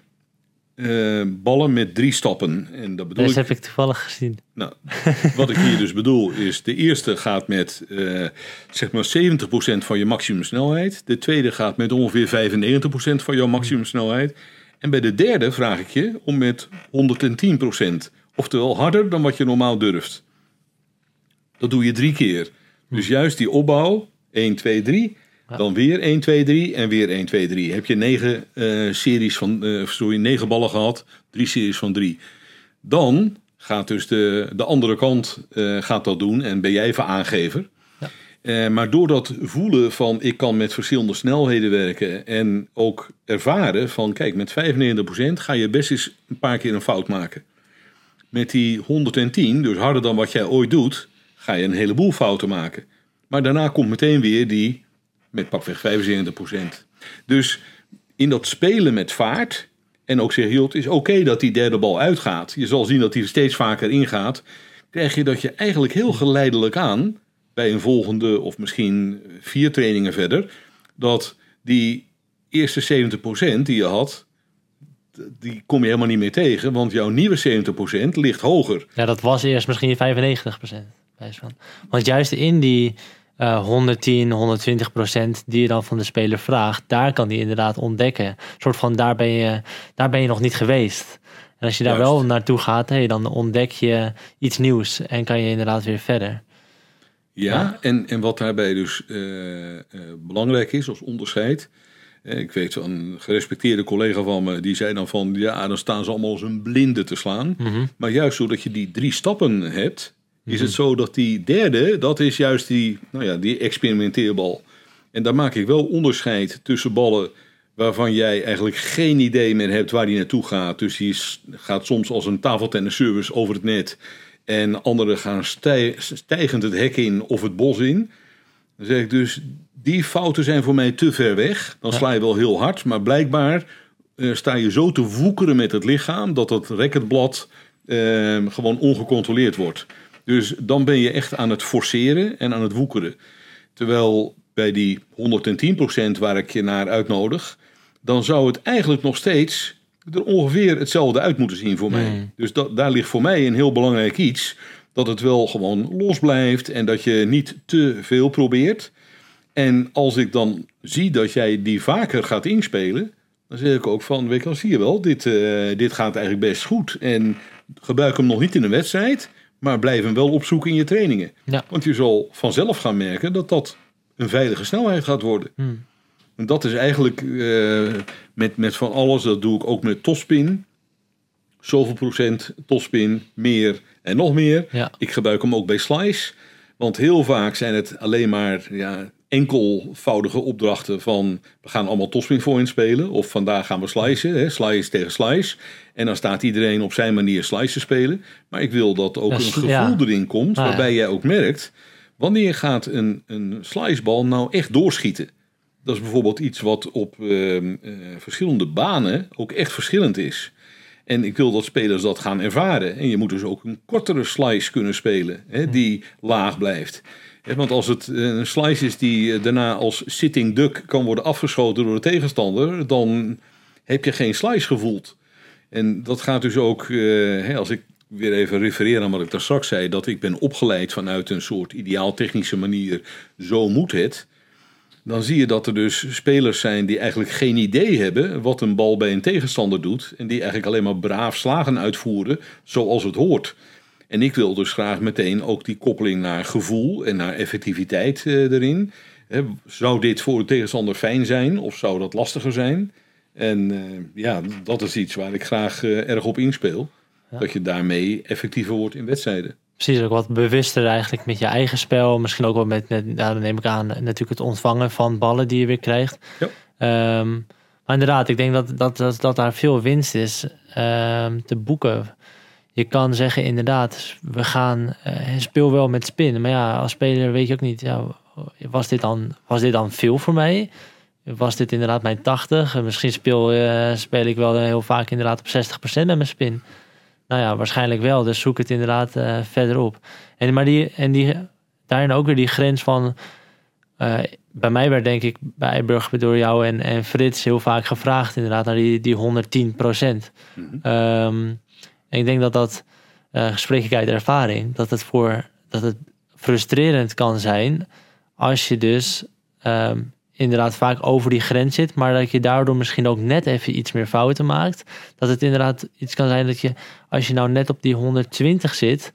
Uh, ballen met drie stappen. En dat bedoel Deze ik, heb ik toevallig gezien. Nou, wat ik hier dus bedoel is... de eerste gaat met uh, zeg maar zeventig procent van je maximumsnelheid. De tweede gaat met ongeveer vijfennegentig procent van jouw maximumsnelheid. En bij de derde vraag ik je om met honderdtien procent. Oftewel harder dan wat je normaal durft. Dat doe je drie keer. Dus juist die opbouw, één, twee, drie... Ja. Dan weer één, twee, drie en weer één, twee, drie. Heb je negen uh, series van, uh, sorry, negen ballen gehad, drie series van drie. Dan gaat dus de, de andere kant uh, gaat dat doen en ben jij even aangever. Ja. Uh, maar door dat voelen van ik kan met verschillende snelheden werken en ook ervaren van kijk, met vijfennegentig procent ga je best eens een paar keer een fout maken. Met die honderdtien, dus harder dan wat jij ooit doet, ga je een heleboel fouten maken. Maar daarna komt meteen weer die... met pakweg vijfenzeventig procent. Dus in dat spelen met vaart... en ook zeggen, joh, het is oké okay dat die derde bal uitgaat. Je zal zien dat die er steeds vaker ingaat. Krijg je dat je eigenlijk heel geleidelijk aan... bij een volgende of misschien vier trainingen verder... dat die eerste zeventig procent die je had... die kom je helemaal niet meer tegen... want jouw nieuwe zeventig procent ligt hoger. Ja, dat was eerst misschien vijfennegentig procent. Want juist in die... Uh, honderdtien, honderdtwintig procent die je dan van de speler vraagt, daar kan hij inderdaad ontdekken. Een soort van, daar ben je, daar ben je nog niet geweest. En als je daar Juist. wel naartoe gaat, hey, dan ontdek je iets nieuws en kan je inderdaad weer verder. Ja, ja. En, en wat daarbij dus uh, uh, belangrijk is als onderscheid. Uh, ik weet van een gerespecteerde collega van me, die zei dan van, ja, dan staan ze allemaal als een blinde te slaan. Mm-hmm. Maar juist zodat je die drie stappen hebt, is het zo dat die derde, dat is juist die, nou ja, die experimenteerbal. En daar maak ik wel onderscheid tussen ballen waarvan jij eigenlijk geen idee meer hebt waar die naartoe gaat. Dus die gaat soms als een tafeltennisservice over het net. En anderen gaan stij, stijgend het hek in of het bos in. Dan zeg ik dus, die fouten zijn voor mij te ver weg. Dan sla je wel heel hard, maar blijkbaar uh, sta je zo te woekeren met het lichaam dat het racketblad uh, gewoon ongecontroleerd wordt. Dus dan ben je echt aan het forceren en aan het woekeren. Terwijl bij die honderdtien procent waar ik je naar uitnodig, dan zou het eigenlijk nog steeds er ongeveer hetzelfde uit moeten zien voor mij. Mm. Dus dat, daar ligt voor mij een heel belangrijk iets. Dat het wel gewoon los blijft en dat je niet te veel probeert. En als ik dan zie dat jij die vaker gaat inspelen, dan zeg ik ook van, weet je wel, zie je wel, dit, uh, dit gaat eigenlijk best goed. En gebruik hem nog niet in een wedstrijd, maar blijf hem wel opzoeken in je trainingen. Ja. Want je zal vanzelf gaan merken dat dat een veilige snelheid gaat worden. Hmm. En dat is eigenlijk uh, met, met van alles, dat doe ik ook met topspin. Zoveel procent topspin, meer en nog meer. Ja. Ik gebruik hem ook bij slice. Want heel vaak zijn het alleen maar ja, enkelvoudige opdrachten van, we gaan allemaal topspin voor spelen. Of vandaag gaan we slicen, hè, slice tegen slice. En dan staat iedereen op zijn manier slice te spelen. Maar ik wil dat ook ja, een gevoel ja. erin komt, ah, waarbij ja. jij ook merkt, wanneer gaat een, een slicebal nou echt doorschieten? Dat is bijvoorbeeld iets wat op uh, uh, verschillende banen ook echt verschillend is. En ik wil dat spelers dat gaan ervaren. En je moet dus ook een kortere slice kunnen spelen, hè, die laag blijft. Want als het een slice is die daarna als sitting duck kan worden afgeschoten door de tegenstander, dan heb je geen slice gevoeld. En dat gaat dus ook, uh, als ik weer even refereer aan wat ik daar straks zei, dat ik ben opgeleid vanuit een soort ideaal technische manier, zo moet het. dan zie je dat er dus spelers zijn die eigenlijk geen idee hebben wat een bal bij een tegenstander doet. En die eigenlijk alleen maar braaf slagen uitvoeren zoals het hoort. En ik wil dus graag meteen ook die koppeling naar gevoel en naar effectiviteit uh, erin. He, zou dit voor de tegenstander fijn zijn of zou dat lastiger zijn? En uh, ja, dat is iets waar ik graag uh, erg op inspeel. Ja. Dat je daarmee effectiever wordt in wedstrijden. Precies, ook wat bewuster eigenlijk met je eigen spel. Misschien ook wel met, met nou, dan neem ik aan, natuurlijk het ontvangen van ballen die je weer krijgt. Ja. Um, maar inderdaad, ik denk dat, dat, dat, dat daar veel winst is um, te boeken. Je kan zeggen inderdaad, we gaan uh, speel wel met spin. Maar ja, als speler weet je ook niet, ja, was, dit dan, was dit dan veel voor mij? Was dit inderdaad mijn tachtig? Misschien speel, uh, speel ik wel heel vaak inderdaad op zestig procent met mijn spin. Nou ja, waarschijnlijk wel. Dus zoek het inderdaad uh, verder op. En, maar die, en die, daarin ook weer die grens van... Uh, bij mij werd denk ik bij Burger door jou en, en Frits heel vaak gevraagd inderdaad naar die, die honderdtien procent. Mm-hmm. Um, en ik denk dat dat, uh, spreek ik uit ervaring, dat het, voor, dat het frustrerend kan zijn als je dus... Um, inderdaad vaak over die grens zit, maar dat je daardoor misschien ook net even iets meer fouten maakt. Dat het inderdaad iets kan zijn dat je, als je nou net op die honderdtwintig zit,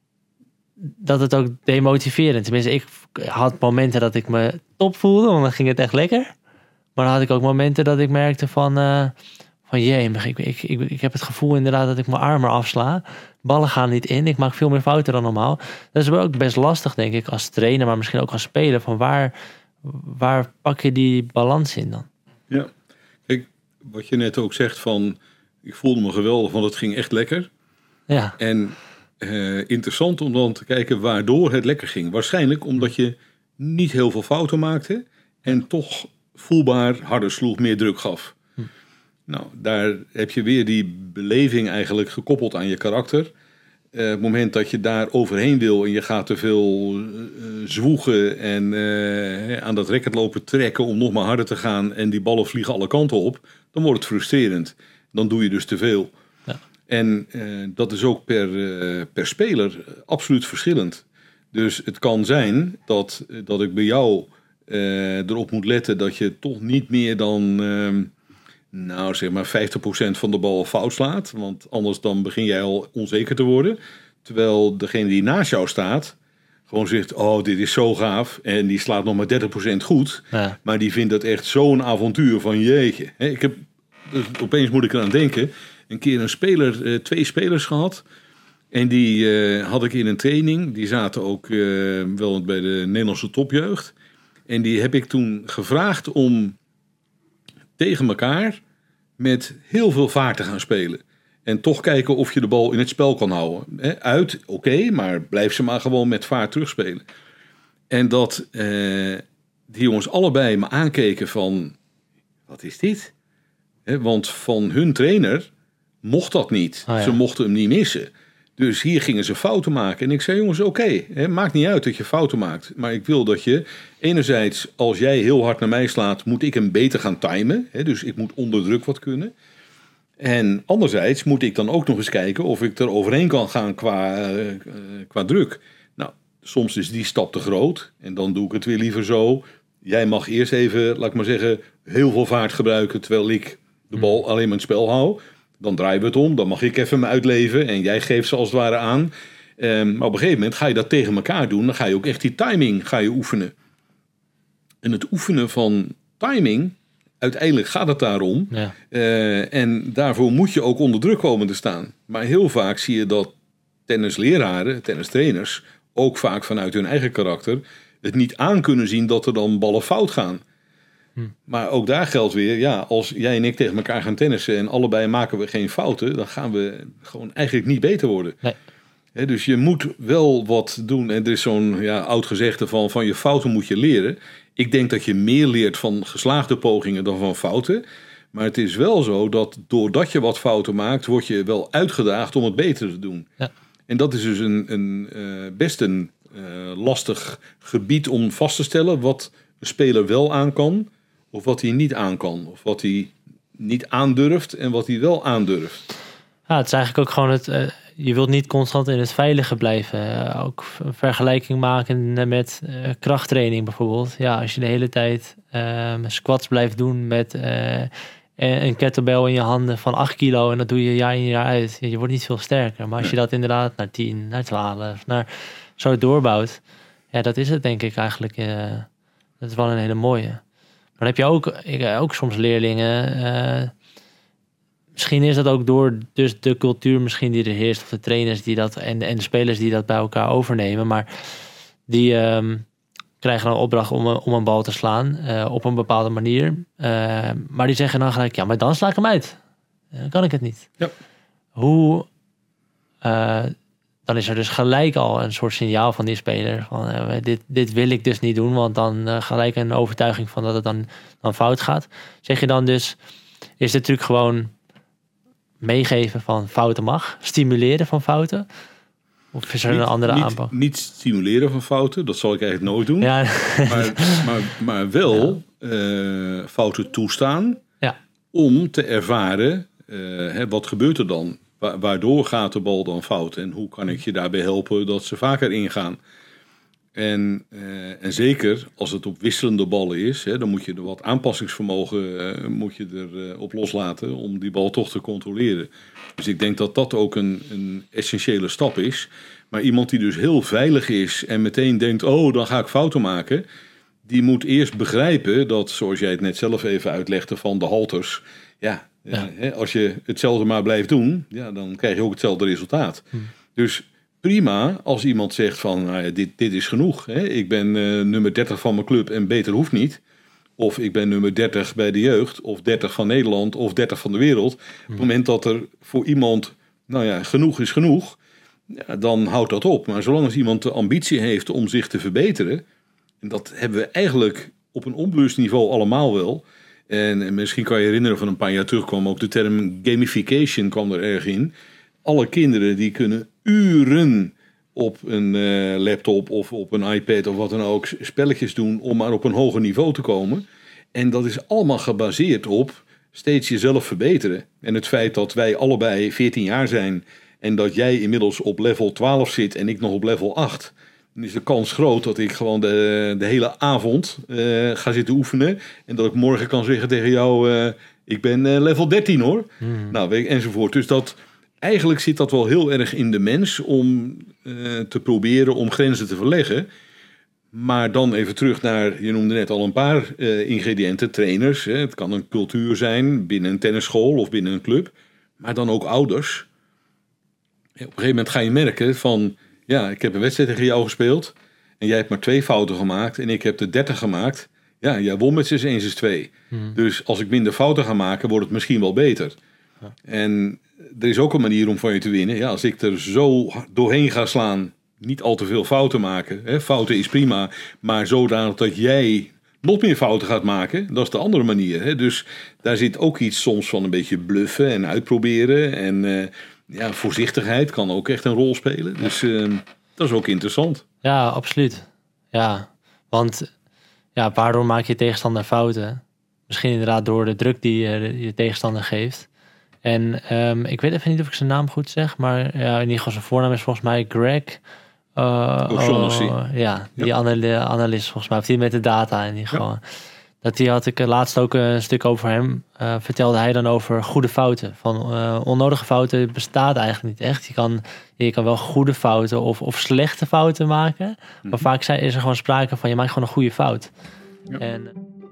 dat het ook demotiverend. Tenminste, ik had momenten dat ik me top voelde, want dan ging het echt lekker. Maar dan had ik ook momenten dat ik merkte van, uh, van jee, ik, ik, ik, ik heb het gevoel inderdaad dat ik mijn armen afsla. Ballen gaan niet in, ik maak veel meer fouten dan normaal. Dat is ook best lastig, denk ik, als trainer, maar misschien ook als speler, van waar... Waar pak je die balans in dan? Ja, kijk, wat je net ook zegt van... ik voelde me geweldig, want het ging echt lekker. Ja. En eh, interessant om dan te kijken waardoor het lekker ging. Waarschijnlijk omdat je niet heel veel fouten maakte... en toch voelbaar harder sloeg, meer druk gaf. Hm. Nou, daar heb je weer die beleving eigenlijk gekoppeld aan je karakter... Uh, het moment dat je daar overheen wil en je gaat te veel uh, zwoegen en uh, aan dat racket lopen trekken om nog maar harder te gaan en die ballen vliegen alle kanten op, dan wordt het frustrerend. Dan doe je dus te veel. Ja. En uh, dat is ook per, uh, per speler absoluut verschillend. Dus het kan zijn dat, dat ik bij jou uh, erop moet letten dat je toch niet meer dan... Uh, Nou, zeg maar vijftig procent van de bal fout slaat. Want anders dan begin jij al onzeker te worden. Terwijl degene die naast jou staat... gewoon zegt, oh, dit is zo gaaf. En die slaat nog maar dertig procent goed. Ja. Maar die vindt dat echt zo'n avontuur van jeetje. He, ik heb, dus opeens moet ik eraan denken. Een keer een speler, uh, twee spelers gehad. En die uh, had ik in een training. Die zaten ook uh, wel bij de Nederlandse topjeugd. En die heb ik toen gevraagd om... tegen elkaar met heel veel vaart te gaan spelen. En toch kijken of je de bal in het spel kan houden. He, uit, oké, okay, maar blijf ze maar gewoon met vaart terugspelen. En dat eh, die jongens allebei me aankeken van... wat is dit? He, want van hun trainer mocht dat niet. Oh ja. Ze mochten hem niet missen. Dus hier gingen ze fouten maken. En ik zei, jongens, oké, okay, maakt niet uit dat je fouten maakt. Maar ik wil dat je, enerzijds, als jij heel hard naar mij slaat... moet ik hem beter gaan timen. Hè, dus ik moet onder druk wat kunnen. En anderzijds moet ik dan ook nog eens kijken... of ik er overheen kan gaan qua, uh, qua druk. Nou, soms is die stap te groot. En dan doe ik het weer liever zo. Jij mag eerst even, laat ik maar zeggen... heel veel vaart gebruiken... terwijl ik de bal alleen maar in het spel hou... Dan draaien we het om, dan mag ik even me uitleven en jij geeft ze als het ware aan. Um, maar op een gegeven moment ga je dat tegen elkaar doen. Dan ga je ook echt die timing ga je oefenen. En het oefenen van timing, uiteindelijk gaat het daarom. Ja. Uh, en daarvoor moet je ook onder druk komen te staan. Maar heel vaak zie je dat tennisleraren, tennistrainers... ook vaak vanuit hun eigen karakter... het niet aan kunnen zien dat er dan ballen fout gaan. Maar ook daar geldt weer, ja, als jij en ik tegen elkaar gaan tennissen... en allebei maken we geen fouten... dan gaan we gewoon eigenlijk niet beter worden. Nee. He, dus je moet wel wat doen. En er is zo'n ja, oud gezegde van... van je fouten moet je leren. Ik denk dat je meer leert van geslaagde pogingen dan van fouten. Maar het is wel zo dat doordat je wat fouten maakt... word je wel uitgedaagd om het beter te doen. Ja. En dat is dus een, een, uh, best een uh, lastig gebied om vast te stellen... wat een speler wel aan kan... of wat hij niet aan kan. Of wat hij niet aandurft en wat hij wel aandurft. Ja, het is eigenlijk ook gewoon het... Uh, je wilt niet constant in het veilige blijven. Uh, ook een vergelijking maken met uh, krachttraining bijvoorbeeld. Ja, als je de hele tijd uh, squats blijft doen met uh, een kettlebell in je handen van acht kilo... en dat doe je jaar in jaar uit. Je wordt niet veel sterker. Maar als je dat inderdaad naar tien, naar twaalf, naar zo doorbouwt... ja, dat is het denk ik eigenlijk. Uh, dat is wel een hele mooie. Maar dan heb je ook, ik, ook soms leerlingen... Uh, Misschien is dat ook door dus de cultuur misschien die er heerst... of de trainers die dat en, en de spelers die dat bij elkaar overnemen. Maar die um, krijgen dan opdracht om, om een bal te slaan uh, op een bepaalde manier. Uh, maar die zeggen dan gelijk, ja, maar dan sla ik hem uit. Dan kan ik het niet. Ja. Hoe... Uh, dan is er dus gelijk al een soort signaal van die speler. Van, uh, dit, dit wil ik dus niet doen, want dan uh, gelijk een overtuiging van dat het dan, dan fout gaat. Zeg je dan dus, is de truc gewoon... meegeven van fouten mag, stimuleren van fouten? Of is er niet, een andere niet, aanpak? Niet stimuleren van fouten, dat zal ik eigenlijk nooit doen. Ja. Maar, maar, maar wel ja. uh, fouten toestaan ja. om te ervaren, uh, hè, wat gebeurt er dan? Wa- waardoor gaat de bal dan fout? En hoe kan ik je daarbij helpen dat ze vaker ingaan? En, uh, en zeker als het op wisselende ballen is, hè, dan moet je er wat aanpassingsvermogen uh, moet je er, uh, op loslaten om die bal toch te controleren. Dus ik denk dat dat ook een, een essentiële stap is. Maar iemand die dus heel veilig is en meteen denkt, oh, dan ga ik fouten maken, die moet eerst begrijpen dat, zoals jij het net zelf even uitlegde van de halters, ja, ja. Uh, hè, als je hetzelfde maar blijft doen, ja, dan krijg je ook hetzelfde resultaat. Hm. Dus prima als iemand zegt van, nou ja, dit, dit is genoeg. Hè? Ik ben uh, nummer dertig van mijn club en beter hoeft niet. Of ik ben nummer dertig bij de jeugd, of dertig van Nederland, of dertig van de wereld. Hmm. Op het moment dat er voor iemand, nou ja, genoeg is genoeg, ja, dan houdt dat op. Maar zolang als iemand de ambitie heeft om zich te verbeteren, en dat hebben we eigenlijk op een onbewust niveau allemaal wel. En, en misschien kan je herinneren van een paar jaar terug kwam ook de term gamification kwam er erg in. Alle kinderen die kunnen uren op een uh, laptop of op een iPad of wat dan ook spelletjes doen om maar op een hoger niveau te komen. En dat is allemaal gebaseerd op steeds jezelf verbeteren. En het feit dat wij allebei veertien jaar zijn en dat jij inmiddels op level twaalf zit en ik nog op level acht. Dan is de kans groot dat ik gewoon de, de hele avond uh, ga zitten oefenen. En dat ik morgen kan zeggen tegen jou, uh, ik ben uh, level dertien hoor. Hmm. Nou, weet ik, enzovoort. Dus dat... Eigenlijk zit dat wel heel erg in de mens om uh, te proberen om grenzen te verleggen. Maar dan even terug naar, je noemde net al een paar uh, ingrediënten, trainers. Hè. Het kan een cultuur zijn binnen een tennisschool of binnen een club. Maar dan ook ouders. Ja, op een gegeven moment ga je merken van, ja, ik heb een wedstrijd tegen jou gespeeld. En jij hebt maar twee fouten gemaakt en ik heb er dertig gemaakt. Ja, jij won met zes een zes twee. Hmm. Dus als ik minder fouten ga maken, wordt het misschien wel beter. Ja. En er is ook een manier om van je te winnen. Ja, als ik er zo doorheen ga slaan, niet al te veel fouten maken. Hè, fouten is prima, maar zodanig dat jij nog meer fouten gaat maken, dat is de andere manier. Hè. Dus daar zit ook iets soms van een beetje bluffen en uitproberen. En uh, ja, voorzichtigheid kan ook echt een rol spelen. Dus uh, dat is ook interessant. Ja, absoluut. Ja, want ja, waardoor maak je tegenstander fouten? Misschien inderdaad door de druk die je, je tegenstander geeft. En um, ik weet even niet of ik zijn naam goed zeg, maar ja, in ieder geval zijn voornaam is volgens mij Greg. Uh, oh, ja, die ja. anal- analist volgens mij, of die met de data in ieder geval. Ja. Dat die had ik laatst ook een stuk over hem. Uh, vertelde hij dan over goede fouten. Van uh, onnodige fouten bestaat eigenlijk niet echt. Je kan, je kan wel goede fouten of, of slechte fouten maken. Mm-hmm. Maar vaak is er gewoon sprake van je maakt gewoon een goede fout. Ja. En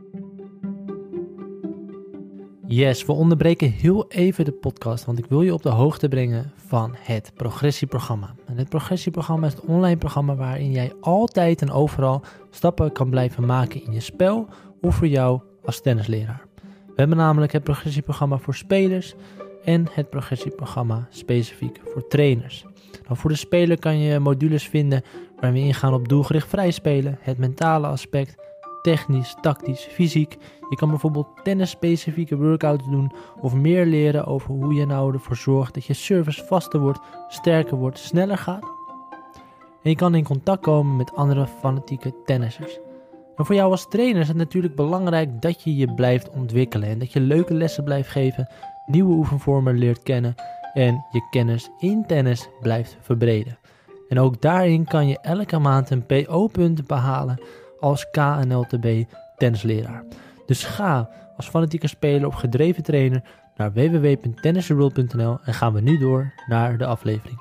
yes, we onderbreken heel even de podcast, want ik wil je op de hoogte brengen van het progressieprogramma. En het progressieprogramma is het online programma waarin jij altijd en overal stappen kan blijven maken in je spel of voor jou als tennisleraar. We hebben namelijk het progressieprogramma voor spelers en het progressieprogramma specifiek voor trainers. Nou, voor de speler kan je modules vinden waarin we ingaan op doelgericht vrijspelen, het mentale aspect, technisch, tactisch, fysiek. Je kan bijvoorbeeld tennisspecifieke workouts doen of meer leren over hoe je nou ervoor zorgt dat je service vaster wordt, sterker wordt, sneller gaat. En je kan in contact komen met andere fanatieke tennissers. En voor jou als trainer is het natuurlijk belangrijk dat je je blijft ontwikkelen en dat je leuke lessen blijft geven, nieuwe oefenvormen leert kennen en je kennis in tennis blijft verbreden. En ook daarin kan je elke maand een P O-punten behalen als K N L T B tennisleraar. Dus ga als fanatieke speler of gedreven trainer naar w w w punt tennis the world punt n l en gaan we nu door naar de aflevering.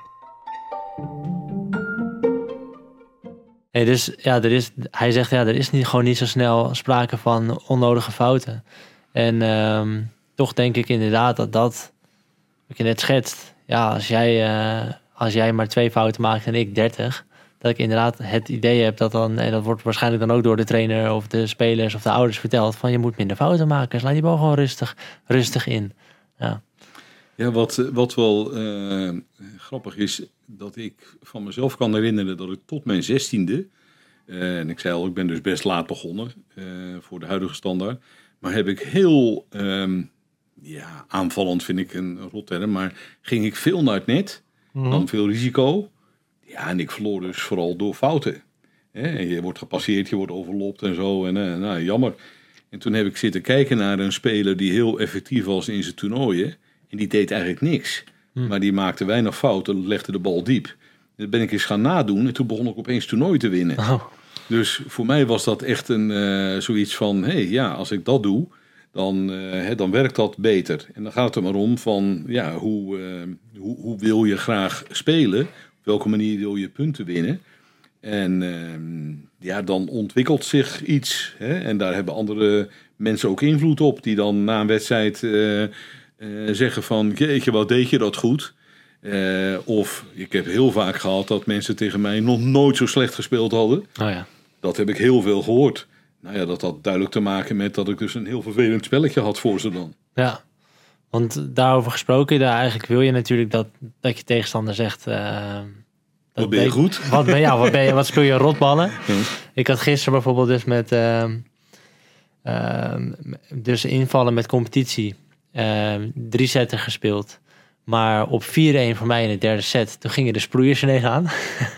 Hey, dus ja, er is, hij zegt ja, er is niet, gewoon niet zo snel sprake van onnodige fouten. En um, toch denk ik inderdaad dat dat, wat je net schetst, ja, als jij, uh, als jij maar twee fouten maakt en ik dertig, dat ik inderdaad het idee heb dat dan, en dat wordt waarschijnlijk dan ook door de trainer of de spelers of de ouders verteld, van je moet minder fouten maken, sla die bal gewoon rustig, rustig in. Ja, ja wat, wat wel uh, grappig is, dat ik van mezelf kan herinneren dat ik tot mijn zestiende, uh, en ik zei al, ik ben dus best laat begonnen uh, voor de huidige standaard, maar heb ik heel, um, ja, aanvallend vind ik een rotterm, maar ging ik veel naar het net, mm-hmm. dan veel risico. Ja, en ik verloor dus vooral door fouten. He, je wordt gepasseerd, je wordt overlopt en zo, en uh, nou, jammer. En toen heb ik zitten kijken naar een speler die heel effectief was in zijn toernooien, en die deed eigenlijk niks. Mm. Maar die maakte weinig fouten, legde de bal diep. Dat ben ik eens gaan nadoen en toen begon ik opeens toernooi te winnen. Oh. Dus voor mij was dat echt een uh, zoiets van, hé, hey, ja, als ik dat doe, dan, uh, he, dan werkt dat beter. En dan gaat het er maar om van, ja, hoe, uh, hoe, hoe wil je graag spelen? Op welke manier wil je punten winnen? En uh, ja, dan ontwikkelt zich iets. Hè? En daar hebben andere mensen ook invloed op, die dan na een wedstrijd uh, uh, zeggen van, jeetje, wat deed je dat goed? Uh, of ik heb heel vaak gehad dat mensen tegen mij nog nooit zo slecht gespeeld hadden. Oh ja. Dat heb ik heel veel gehoord. Nou ja, dat had duidelijk te maken met dat ik dus een heel vervelend spelletje had voor ze dan. Ja, want daarover gesproken, daar eigenlijk wil je natuurlijk dat, dat je tegenstander zegt... Uh, wat ben je goed? Wat, ben, ja, wat, ben je, wat speel je rotballen? Ja. Ik had gisteren bijvoorbeeld dus met... Uh, uh, dus invallen met competitie. Uh, drie setten gespeeld. Maar op vier-een voor mij in de derde set, toen gingen de sproeiers ineens aan.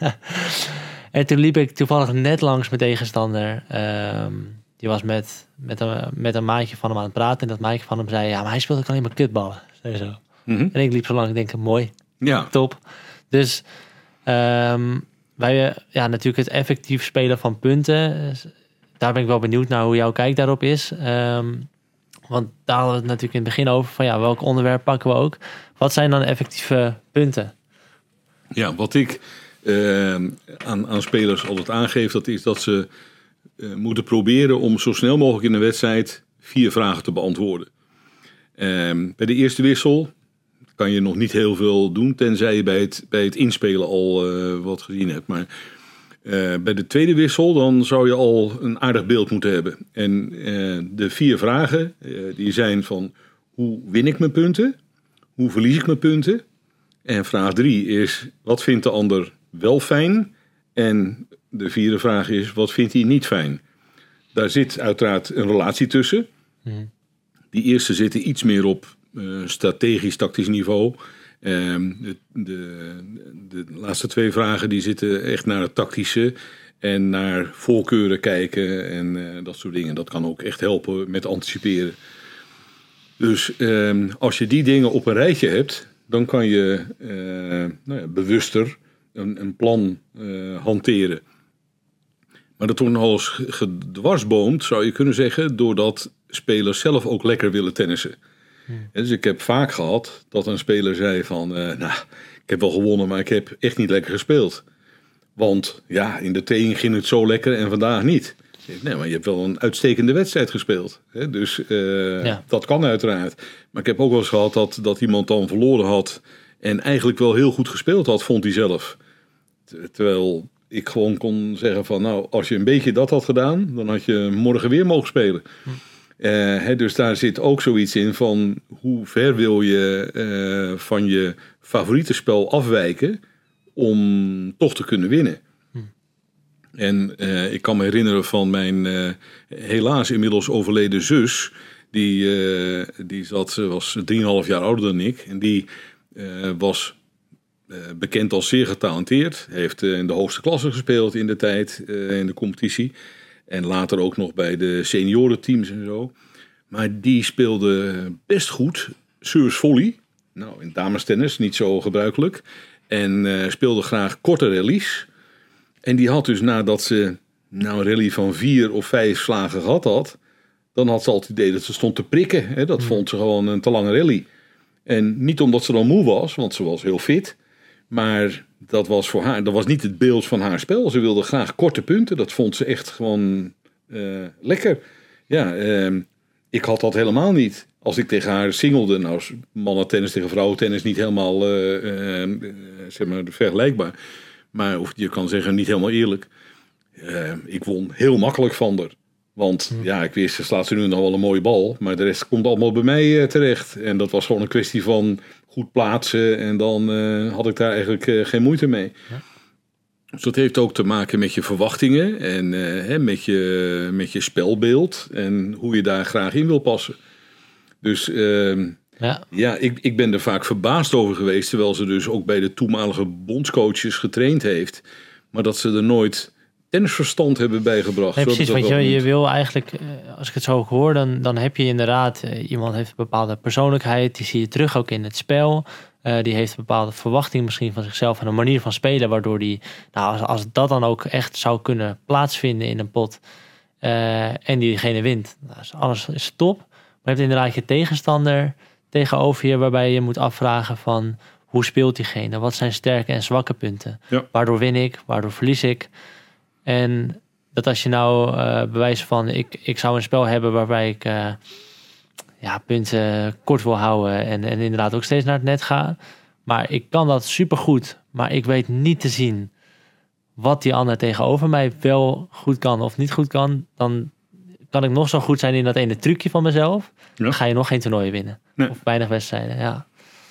En toen liep ik toevallig net langs mijn tegenstander. Um, die was met, met, een, met een maatje van hem aan het praten. En dat maatje van hem zei, ja, maar hij speelt ook alleen maar kutballen. Zei zo. Mm-hmm. En ik liep zo lang, ik denk, mooi, ja. Top. Dus um, wij, ja, natuurlijk het effectief spelen van punten. Daar ben ik wel benieuwd naar hoe jouw kijk daarop is. Um, want daar hadden we het natuurlijk in het begin over. Van ja, welk onderwerp pakken we ook? Wat zijn dan effectieve punten? Ja, wat ik uh, aan, aan spelers altijd aangeef, dat is dat ze uh, moeten proberen om zo snel mogelijk in een wedstrijd vier vragen te beantwoorden. Uh, bij de eerste wissel kan je nog niet heel veel doen, tenzij je bij het, bij het inspelen al uh, wat gezien hebt. Maar uh, bij de tweede wissel, dan zou je al een aardig beeld moeten hebben. En uh, de vier vragen, uh, die zijn van, hoe win ik mijn punten? Hoe verlies ik mijn punten? En vraag drie is, wat vindt de ander wel fijn? En de vierde vraag is, wat vindt hij niet fijn? Daar zit uiteraard een relatie tussen. Mm. Die eerste zitten iets meer op uh, strategisch, tactisch niveau. Um, de, de, de laatste twee vragen die zitten echt naar het tactische en naar voorkeuren kijken en uh, dat soort dingen. Dat kan ook echt helpen met anticiperen. Dus um, als je die dingen op een rijtje hebt, dan kan je uh, nou ja, bewuster een, een plan uh, hanteren. Maar dat wordt nogal eens gedwarsboomd, zou je kunnen zeggen, doordat spelers zelf ook lekker willen tennissen. Hmm. Dus ik heb vaak gehad dat een speler zei van, uh, nou, ik heb wel gewonnen, maar ik heb echt niet lekker gespeeld. Want ja, in de training ging het zo lekker en vandaag niet. Nee, maar je hebt wel een uitstekende wedstrijd gespeeld. Hè? Dus uh, ja. Dat kan uiteraard. Maar ik heb ook wel eens gehad dat, dat iemand dan verloren had en eigenlijk wel heel goed gespeeld had, vond hij zelf. Terwijl ik gewoon kon zeggen van, nou, als je een beetje dat had gedaan, dan had je morgen weer mogen spelen. Hm. Uh, hè, dus daar zit ook zoiets in van, hoe ver wil je uh, van je favoriete spel afwijken om toch te kunnen winnen. En uh, ik kan me herinneren van mijn uh, helaas inmiddels overleden zus. Die, uh, die zat, was drieënhalf jaar ouder dan ik. En die uh, was uh, bekend als zeer getalenteerd. Heeft uh, in de hoogste klasse gespeeld in de tijd, uh, in de competitie. En later ook nog bij de seniorenteams en zo. Maar die speelde best goed. Service volley. Nou, in damestennis niet zo gebruikelijk. En uh, speelde graag korte rallies. En die had dus nadat ze nou, een rally van vier of vijf slagen gehad had... dan had ze altijd het idee dat ze stond te prikken. Hè? Dat mm. vond ze gewoon een te lange rally. En niet omdat ze dan moe was, want ze was heel fit... maar dat was voor haar, dat was niet het beeld van haar spel. Ze wilde graag korte punten. Dat vond ze echt gewoon uh, lekker. Ja, uh, ik had dat helemaal niet. Als ik tegen haar singelde, nou mannentennis tegen vrouwentennis niet helemaal uh, uh, zeg maar vergelijkbaar. Maar of je kan zeggen niet helemaal eerlijk. Uh, ik won heel makkelijk van haar. Want hm. ja, ik wist, ze slaat ze nu nog wel een mooie bal. Maar de rest komt allemaal bij mij uh, terecht. En dat was gewoon een kwestie van goed plaatsen. En dan uh, had ik daar eigenlijk uh, geen moeite mee. Ja. Dus dat heeft ook te maken met je verwachtingen. En uh, hè, met, je, met je spelbeeld. En hoe je daar graag in wil passen. Dus uh, ja, ja ik, ik ben er vaak verbaasd over geweest. Terwijl ze dus ook bij de toenmalige bondscoaches getraind heeft. Maar dat ze er nooit tennisverstand hebben bijgebracht. Nee, precies, want je, je wil eigenlijk, als ik het zo hoor, dan, dan heb je inderdaad, uh, iemand heeft een bepaalde persoonlijkheid, die zie je terug ook in het spel. Uh, die heeft een bepaalde verwachting misschien van zichzelf en een manier van spelen, waardoor die, nou, als, als dat dan ook echt zou kunnen plaatsvinden in een pot uh, en diegene wint, nou, is alles is top. Maar je hebt inderdaad je tegenstander tegenover je, waarbij je moet afvragen van hoe speelt diegene, wat zijn sterke en zwakke punten, ja. Waardoor win ik, waardoor verlies ik. En dat als je nou uh, bewijst van, ik, ik zou een spel hebben waarbij ik uh, ja, punten kort wil houden en, en inderdaad ook steeds naar het net ga. Maar ik kan dat supergoed, maar ik weet niet te zien wat die ander tegenover mij wel goed kan of niet goed kan. Dan kan ik nog zo goed zijn in dat ene trucje van mezelf. Ja. Dan ga je nog geen toernooien winnen. Nee. Of weinig wedstrijden, ja.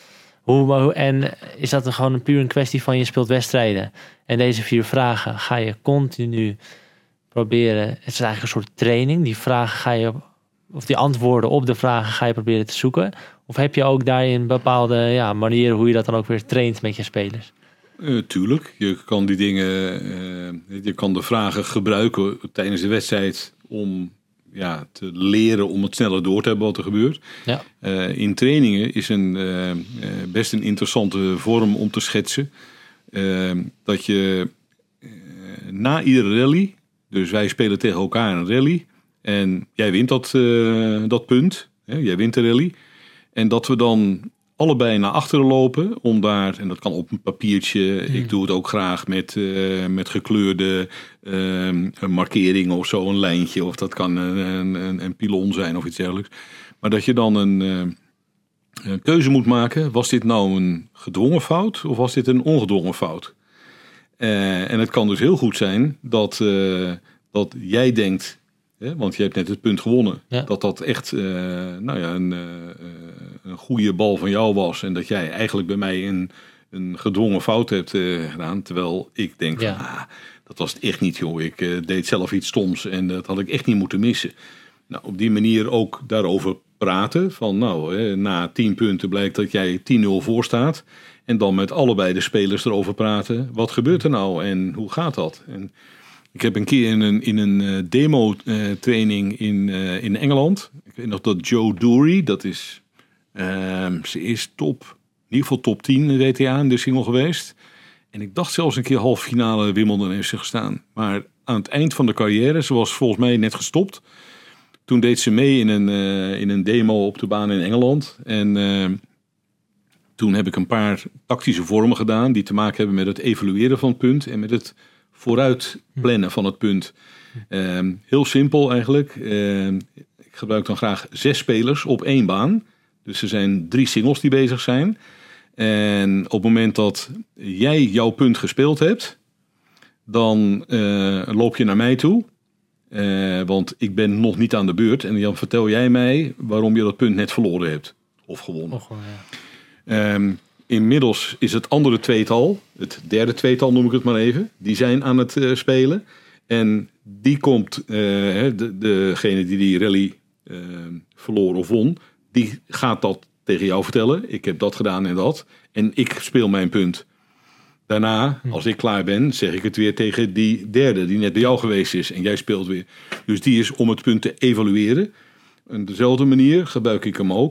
Hoe, en is dat gewoon een puur een kwestie van je speelt wedstrijden. En deze vier vragen ga je continu proberen. Het is eigenlijk een soort training. Die vragen ga je, of die antwoorden op de vragen ga je proberen te zoeken. Of heb je ook daarin bepaalde ja, manieren hoe je dat dan ook weer traint met je spelers? Uh, tuurlijk. Je kan die dingen, uh, je kan de vragen gebruiken tijdens de wedstrijd om ja, te leren om het sneller door te hebben wat er gebeurt. Ja. Uh, in trainingen is een uh, best een interessante vorm om te schetsen. Uh, dat je uh, na iedere rally, dus wij spelen tegen elkaar een rally en jij wint dat, uh, dat punt, hè, jij wint de rally. En dat we dan allebei naar achteren lopen om daar, en dat kan op een papiertje, hmm. ik doe het ook graag met, uh, met gekleurde uh, markeringen of zo, een lijntje, of dat kan een, een, een pilon zijn of iets dergelijks. Maar dat je dan een, uh, een keuze moet maken, was dit nou een gedwongen fout of was dit een ongedwongen fout? Uh, en het kan dus heel goed zijn dat, uh, dat jij denkt, hè, want je hebt net het punt gewonnen, ja. dat dat echt uh, nou ja, een, uh, een goede bal van jou was en dat jij eigenlijk bij mij een, een gedwongen fout hebt uh, gedaan, terwijl ik denk ja. van, ah, dat was het echt niet, joh. Ik uh, deed zelf iets stoms en dat had ik echt niet moeten missen. Nou, op die manier ook daarover praten van, nou, hè, na tien punten blijkt dat jij tien nul voor staat en dan met allebei de spelers erover praten. Wat gebeurt er nou en hoe gaat dat? En ik heb een keer in een, in een demo uh, training in, uh, in Engeland. Ik weet nog dat Joe Dury, dat is, uh, ze is top, in ieder geval top tien in de W T A in de single geweest. En ik dacht zelfs een keer halve finale Wimbledon heeft ze gestaan. Maar aan het eind van de carrière, ze was volgens mij net gestopt. Toen deed ze mee in een, uh, in een demo op de baan in Engeland. En uh, toen heb ik een paar tactische vormen gedaan die te maken hebben met het evalueren van het punt en met het vooruit plannen van het punt. Uh, heel simpel eigenlijk. Uh, ik gebruik dan graag zes spelers op één baan. Dus er zijn drie singles die bezig zijn. En op het moment dat jij jouw punt gespeeld hebt, dan uh, loop je naar mij toe. Uh, want ik ben nog niet aan de beurt. En dan vertel jij mij waarom je dat punt net verloren hebt. Of gewonnen. Oh, ja. um, Inmiddels is het andere tweetal, het derde tweetal noem ik het maar even, die zijn aan het uh, spelen. En die komt, uh, de, degene die die rally uh, verloor of won, die gaat dat tegen jou vertellen. Ik heb dat gedaan en dat. En ik speel mijn punt. Daarna, als ik klaar ben, zeg ik het weer tegen die derde die net bij jou geweest is. En jij speelt weer. Dus die is om het punt te evalueren. Op dezelfde manier gebruik ik hem ook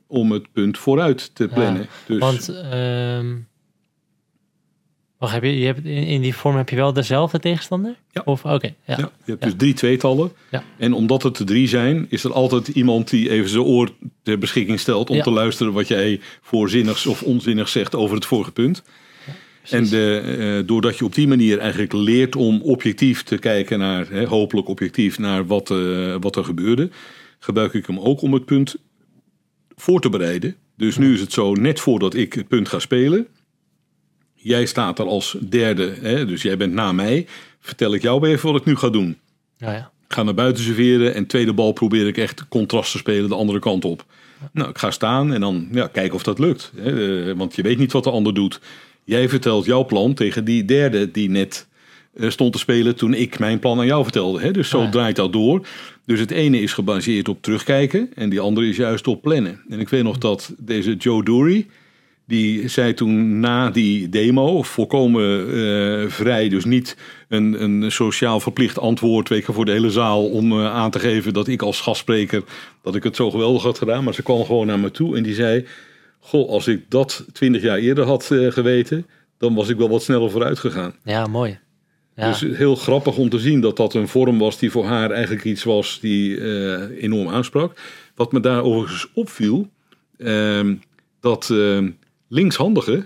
om het punt vooruit te plannen. Ja, dus, want um, wacht, heb je, je hebt, in, in die vorm heb je wel dezelfde tegenstander? Ja. Of, oké. Okay, ja. ja, je hebt ja. dus drie tweetallen. Ja. En omdat het er drie zijn, is er altijd iemand die even zijn oor ter beschikking stelt om ja. te luisteren wat jij voorzinnigs of onzinnigs zegt over het vorige punt. Ja, en de, uh, doordat je op die manier eigenlijk leert om objectief te kijken naar, hè, hopelijk objectief naar wat, uh, wat er gebeurde, gebruik ik hem ook om het punt voor te bereiden. Dus ja. nu is het zo, net voordat ik het punt ga spelen, jij staat er als derde, hè, dus jij bent na mij, vertel ik jou even wat ik nu ga doen. Ja, ja. Ik ga naar buiten serveren en tweede bal probeer ik echt contrast te spelen de andere kant op. Ja. Nou, ik ga staan en dan ja, kijken of dat lukt. Hè, want je weet niet wat de ander doet. Jij vertelt jouw plan tegen die derde die net uh, stond te spelen toen ik mijn plan aan jou vertelde. Hè? Dus zo ja. draait dat door. Dus het ene is gebaseerd op terugkijken en die andere is juist op plannen. En ik weet nog dat deze Joe Dory, die zei toen na die demo, volkomen uh, vrij, dus niet een, een sociaal verplicht antwoord weet je, voor de hele zaal om uh, aan te geven dat ik als gastspreker, dat ik het zo geweldig had gedaan. Maar ze kwam gewoon naar me toe en die zei, goh, als ik dat twintig jaar eerder had uh, geweten, dan was ik wel wat sneller vooruit gegaan. Ja, mooi. Ja. Dus heel grappig om te zien dat dat een vorm was die voor haar eigenlijk iets was die uh, enorm aansprak. Wat me daar overigens opviel, uh, dat uh, linkshandigen,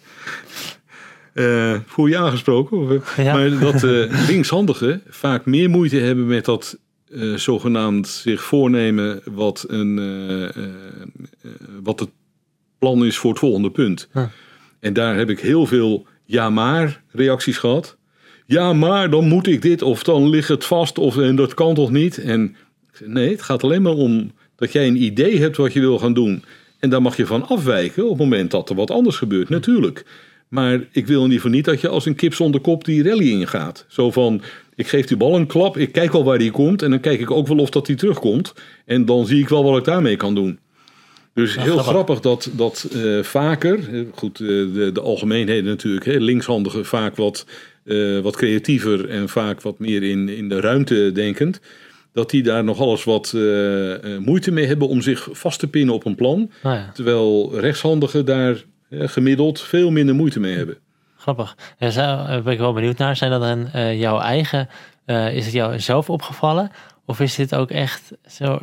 uh, voel je aangesproken? Of, ja. Maar dat uh, linkshandigen vaak meer moeite hebben met dat uh, zogenaamd zich voornemen wat, een, uh, uh, uh, wat het plan is voor het volgende punt. Huh. En daar heb ik heel veel ja maar reacties gehad. Ja, maar dan moet ik dit of dan ligt het vast of en dat kan toch niet? En nee, het gaat alleen maar om dat jij een idee hebt wat je wil gaan doen. En daar mag je van afwijken op het moment dat er wat anders gebeurt, natuurlijk. Maar ik wil in ieder geval niet dat je als een kip zonder kop die rally ingaat. Zo van, ik geef die bal een klap, ik kijk wel waar die komt en dan kijk ik ook wel of dat die terugkomt. En dan zie ik wel wat ik daarmee kan doen. Dus heel ja, grappig dat, dat uh, vaker, goed, uh, de, de algemeenheden natuurlijk, hè, linkshandigen vaak wat, uh, wat creatiever en vaak wat meer in, in de ruimte denkend, dat die daar nog alles wat uh, uh, moeite mee hebben om zich vast te pinnen op een plan. Oh ja. Terwijl rechtshandigen daar uh, gemiddeld veel minder moeite mee hebben. Grappig. En daar ben ik wel benieuwd naar. Zijn dat dan uh, jouw eigen, uh, is het jou zelf opgevallen? Of is dit ook echt zo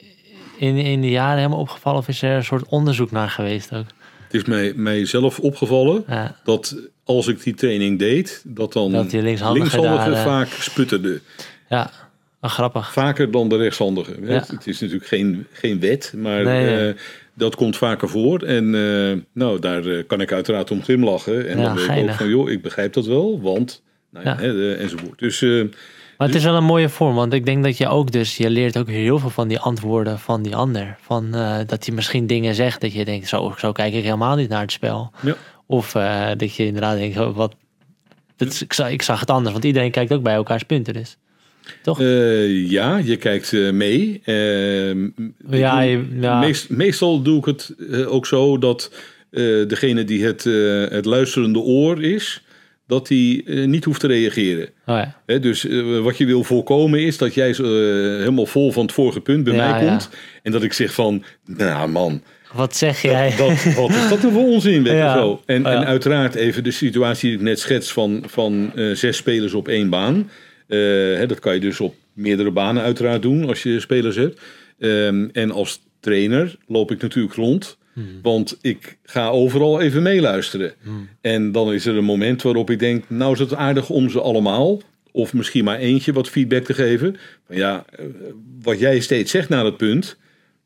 in, in de jaren helemaal opgevallen? Of is er een soort onderzoek naar geweest ook? Het is mij, mij zelf opgevallen ja. dat als ik die training deed, dat dan dat die linkshandigen linkshandige daar, vaak sputterde. Ja, oh, grappig. Vaker dan de rechtshandige. Ja. Het is natuurlijk geen, geen wet, maar nee, nee. Uh, dat komt vaker voor. En uh, nou, daar uh, kan ik uiteraard om glimlachen. En ja, dan denk ik ook van, joh, ik begrijp dat wel, want, nou ja, ja. Hè, uh, enzovoort. Dus... Uh, Maar het is wel een mooie vorm, want ik denk dat je ook dus, je leert ook heel veel van die antwoorden van die ander. Van uh, dat hij misschien dingen zegt dat je denkt, zo, zo kijk ik helemaal niet naar het spel. Ja. Of uh, dat je inderdaad denkt, oh, wat, dat is, ik, zag, ik zag het anders, want iedereen kijkt ook bij elkaars punten dus. Toch? Uh, ja, je kijkt uh, mee. Uh, ja, je, ja. Meest, meestal doe ik het uh, ook zo dat uh, degene die het, uh, het luisterende oor is, dat hij uh, niet hoeft te reageren. Oh ja. He, dus uh, wat je wil voorkomen is dat jij uh, helemaal vol van het vorige punt bij ja, mij komt. Ja. En dat ik zeg van, nou man, wat zeg jij? Dat, dat, wat is dat nou voor onzin? Weet ja. zo. En, oh ja. en uiteraard even de situatie die ik net schets van, van uh, zes spelers op één baan. Uh, he, dat kan je dus op meerdere banen uiteraard doen als je spelers hebt. Um, en als trainer loop ik natuurlijk rond. Hmm. Want ik ga overal even meeluisteren. Hmm. En dan is er een moment waarop ik denk, nou is het aardig om ze allemaal, of misschien maar eentje, wat feedback te geven. Maar ja, wat jij steeds zegt na dat punt,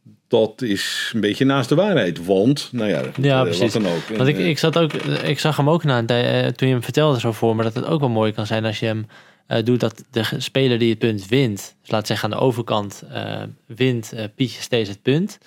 dat is een beetje naast de waarheid. Want, nou ja, ja wat precies. dan ook. Want ik, ik, zat ook, ik zag hem ook na, toen je hem vertelde zo voor me, dat het ook wel mooi kan zijn als je hem uh, doet dat de speler die het punt wint, dus laat zeggen aan de overkant, uh, wint uh, Pietje steeds het punt.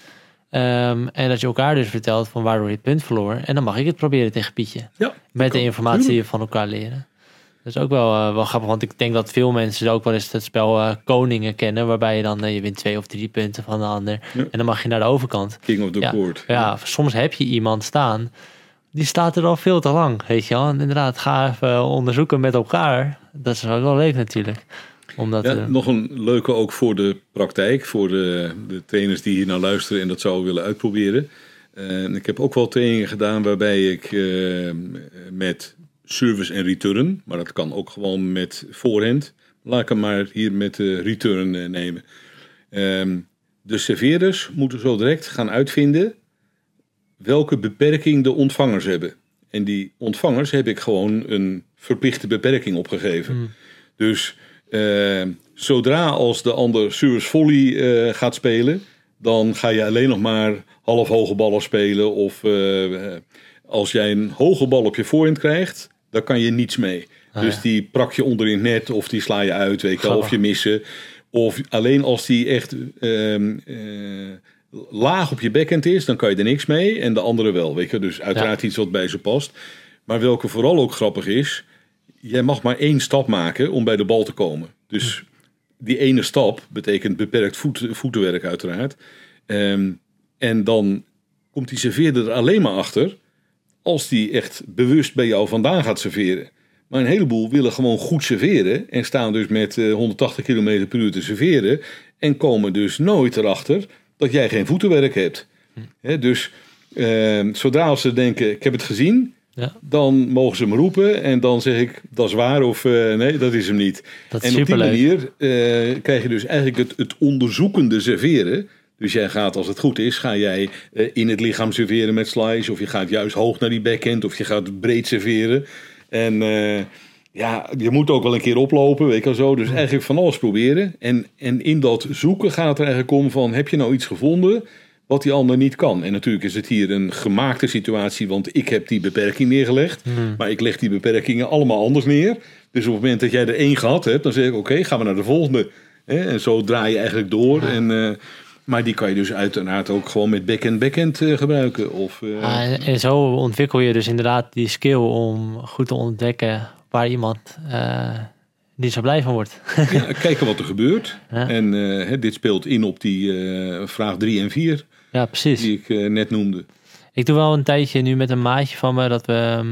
Um, en dat je elkaar dus vertelt van waardoor je het punt verloor. En dan mag ik het proberen tegen Pietje. Ja, met de informatie tuurlijk. Die je van elkaar leren. Dat is ook wel, uh, wel grappig. Want ik denk dat veel mensen ook wel eens het spel uh, Koningen kennen. Waarbij je dan uh, je wint twee of drie punten van de ander. Ja. En dan mag je naar de overkant. King of the ja, board. Ja, ja, soms heb je iemand staan. Die staat er al veel te lang. Weet je wel. En inderdaad, ga even onderzoeken met elkaar. Dat is wel leuk natuurlijk. Omdat, ja, uh... nog een leuke ook voor de praktijk, voor de, de trainers die hier naar luisteren en dat zouden willen uitproberen. Uh, ik heb ook wel trainingen gedaan waarbij ik uh, met service en return, maar dat kan ook gewoon met voorhand. Laat ik hem maar hier met de return uh, nemen. Um, de serveerders moeten zo direct gaan uitvinden welke beperking de ontvangers hebben. En die ontvangers heb ik gewoon een verplichte beperking opgegeven. Mm. Dus uh, zodra als de ander service volley uh, gaat spelen, dan ga je alleen nog maar half hoge ballen spelen. Of uh, als jij een hoge bal op je voorhand krijgt, dan kan je niets mee. Ah, dus ja. die prak je onder in het net of die sla je uit, weet je wel, of je missen. Of alleen als die echt uh, uh, laag op je backhand is, dan kan je er niks mee. En de andere wel, weet je. Dus uiteraard ja. iets wat bij ze past. Maar welke vooral ook grappig is, jij mag maar één stap maken om bij de bal te komen. Dus hm. die ene stap betekent beperkt voet, voetenwerk uiteraard. Um, en dan komt die serveerder er alleen maar achter als die echt bewust bij jou vandaan gaat serveren. Maar een heleboel willen gewoon goed serveren en staan dus met uh, honderdtachtig kilometer per uur te serveren en komen dus nooit erachter dat jij geen voetenwerk hebt. Hm. He, dus uh, zodra ze denken, ik heb het gezien, ja. dan mogen ze me roepen en dan zeg ik, dat is waar of uh, nee, dat is hem niet. Dat is en op die superleuk. manier uh, krijg je dus eigenlijk het, het onderzoekende serveren. Dus jij gaat, als het goed is, ga jij uh, in het lichaam serveren met slice, of je gaat juist hoog naar die backhand, of je gaat breed serveren. En uh, ja, je moet ook wel een keer oplopen, weet je wel zo. Dus eigenlijk van alles proberen. En, en in dat zoeken gaat het er eigenlijk om van, heb je nou iets gevonden wat die ander niet kan? En natuurlijk is het hier een gemaakte situatie, want ik heb die beperking neergelegd. Mm. Maar ik leg die beperkingen allemaal anders neer. Dus op het moment dat jij er één gehad hebt, dan zeg ik, oké, okay, gaan we naar de volgende. En zo draai je eigenlijk door. En, uh, maar die kan je dus uiteraard ook gewoon met backhand-backhand uh, gebruiken. Of, uh, ah, en zo ontwikkel je dus inderdaad die skill om goed te ontdekken waar iemand uh, niet zo blij van wordt. Ja, kijken wat er gebeurt. Ja. En uh, dit speelt in op die uh, vraag drie en vier. Ja, precies. Die ik uh, net noemde. Ik doe wel een tijdje nu met een maatje van me dat we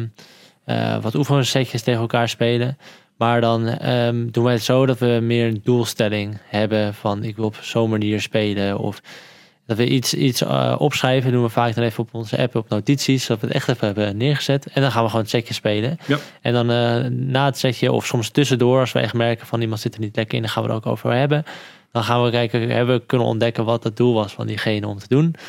uh, wat oefensetjes tegen elkaar spelen. Maar dan um, doen we het zo dat we meer een doelstelling hebben van ik wil op zo'n manier spelen. Of dat we iets, iets uh, opschrijven, doen we vaak dan even op onze app op notities. Zodat we het echt even hebben neergezet. En dan gaan we gewoon het setje spelen. Ja. En dan uh, na het setje of soms tussendoor, als we echt merken van iemand zit er niet lekker in, dan gaan we er ook over hebben. Dan gaan we kijken, hebben we kunnen ontdekken wat het doel was van diegene om te doen. Uh,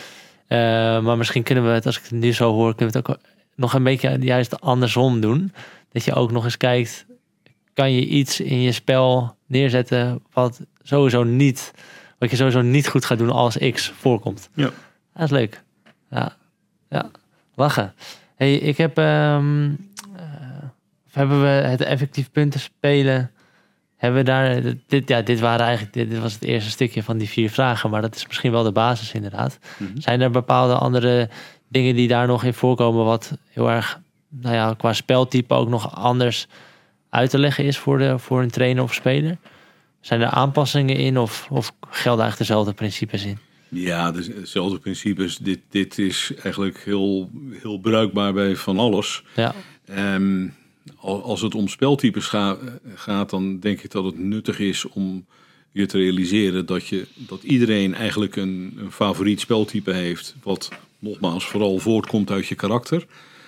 maar misschien kunnen we het, als ik het nu zo hoor, kunnen we het ook nog een beetje juist andersom doen. Dat je ook nog eens kijkt, kan je iets in je spel neerzetten wat sowieso niet, wat je sowieso niet goed gaat doen als X voorkomt. Ja. Dat is leuk. Ja, ja. Lachen. Hey, ik heb, um, uh, hebben we het effectief punten spelen? Hebben we daar, dit, ja, dit waren eigenlijk, dit, dit was het eerste stukje van die vier vragen, maar dat is misschien wel de basis inderdaad. Mm-hmm. Zijn er bepaalde andere dingen die daar nog in voorkomen wat heel erg, nou ja, qua speltype ook nog anders uit te leggen is voor, de, voor een trainer of speler? Zijn er aanpassingen in of, of gelden eigenlijk dezelfde principes in? Ja, dezelfde principes. Dit, dit is eigenlijk heel, heel bruikbaar bij van alles. Ja. Um, als het om speltypes ga, gaat, dan denk ik dat het nuttig is om je te realiseren dat, je, dat iedereen eigenlijk een, een favoriet speltype heeft. Wat nogmaals vooral voortkomt uit je karakter.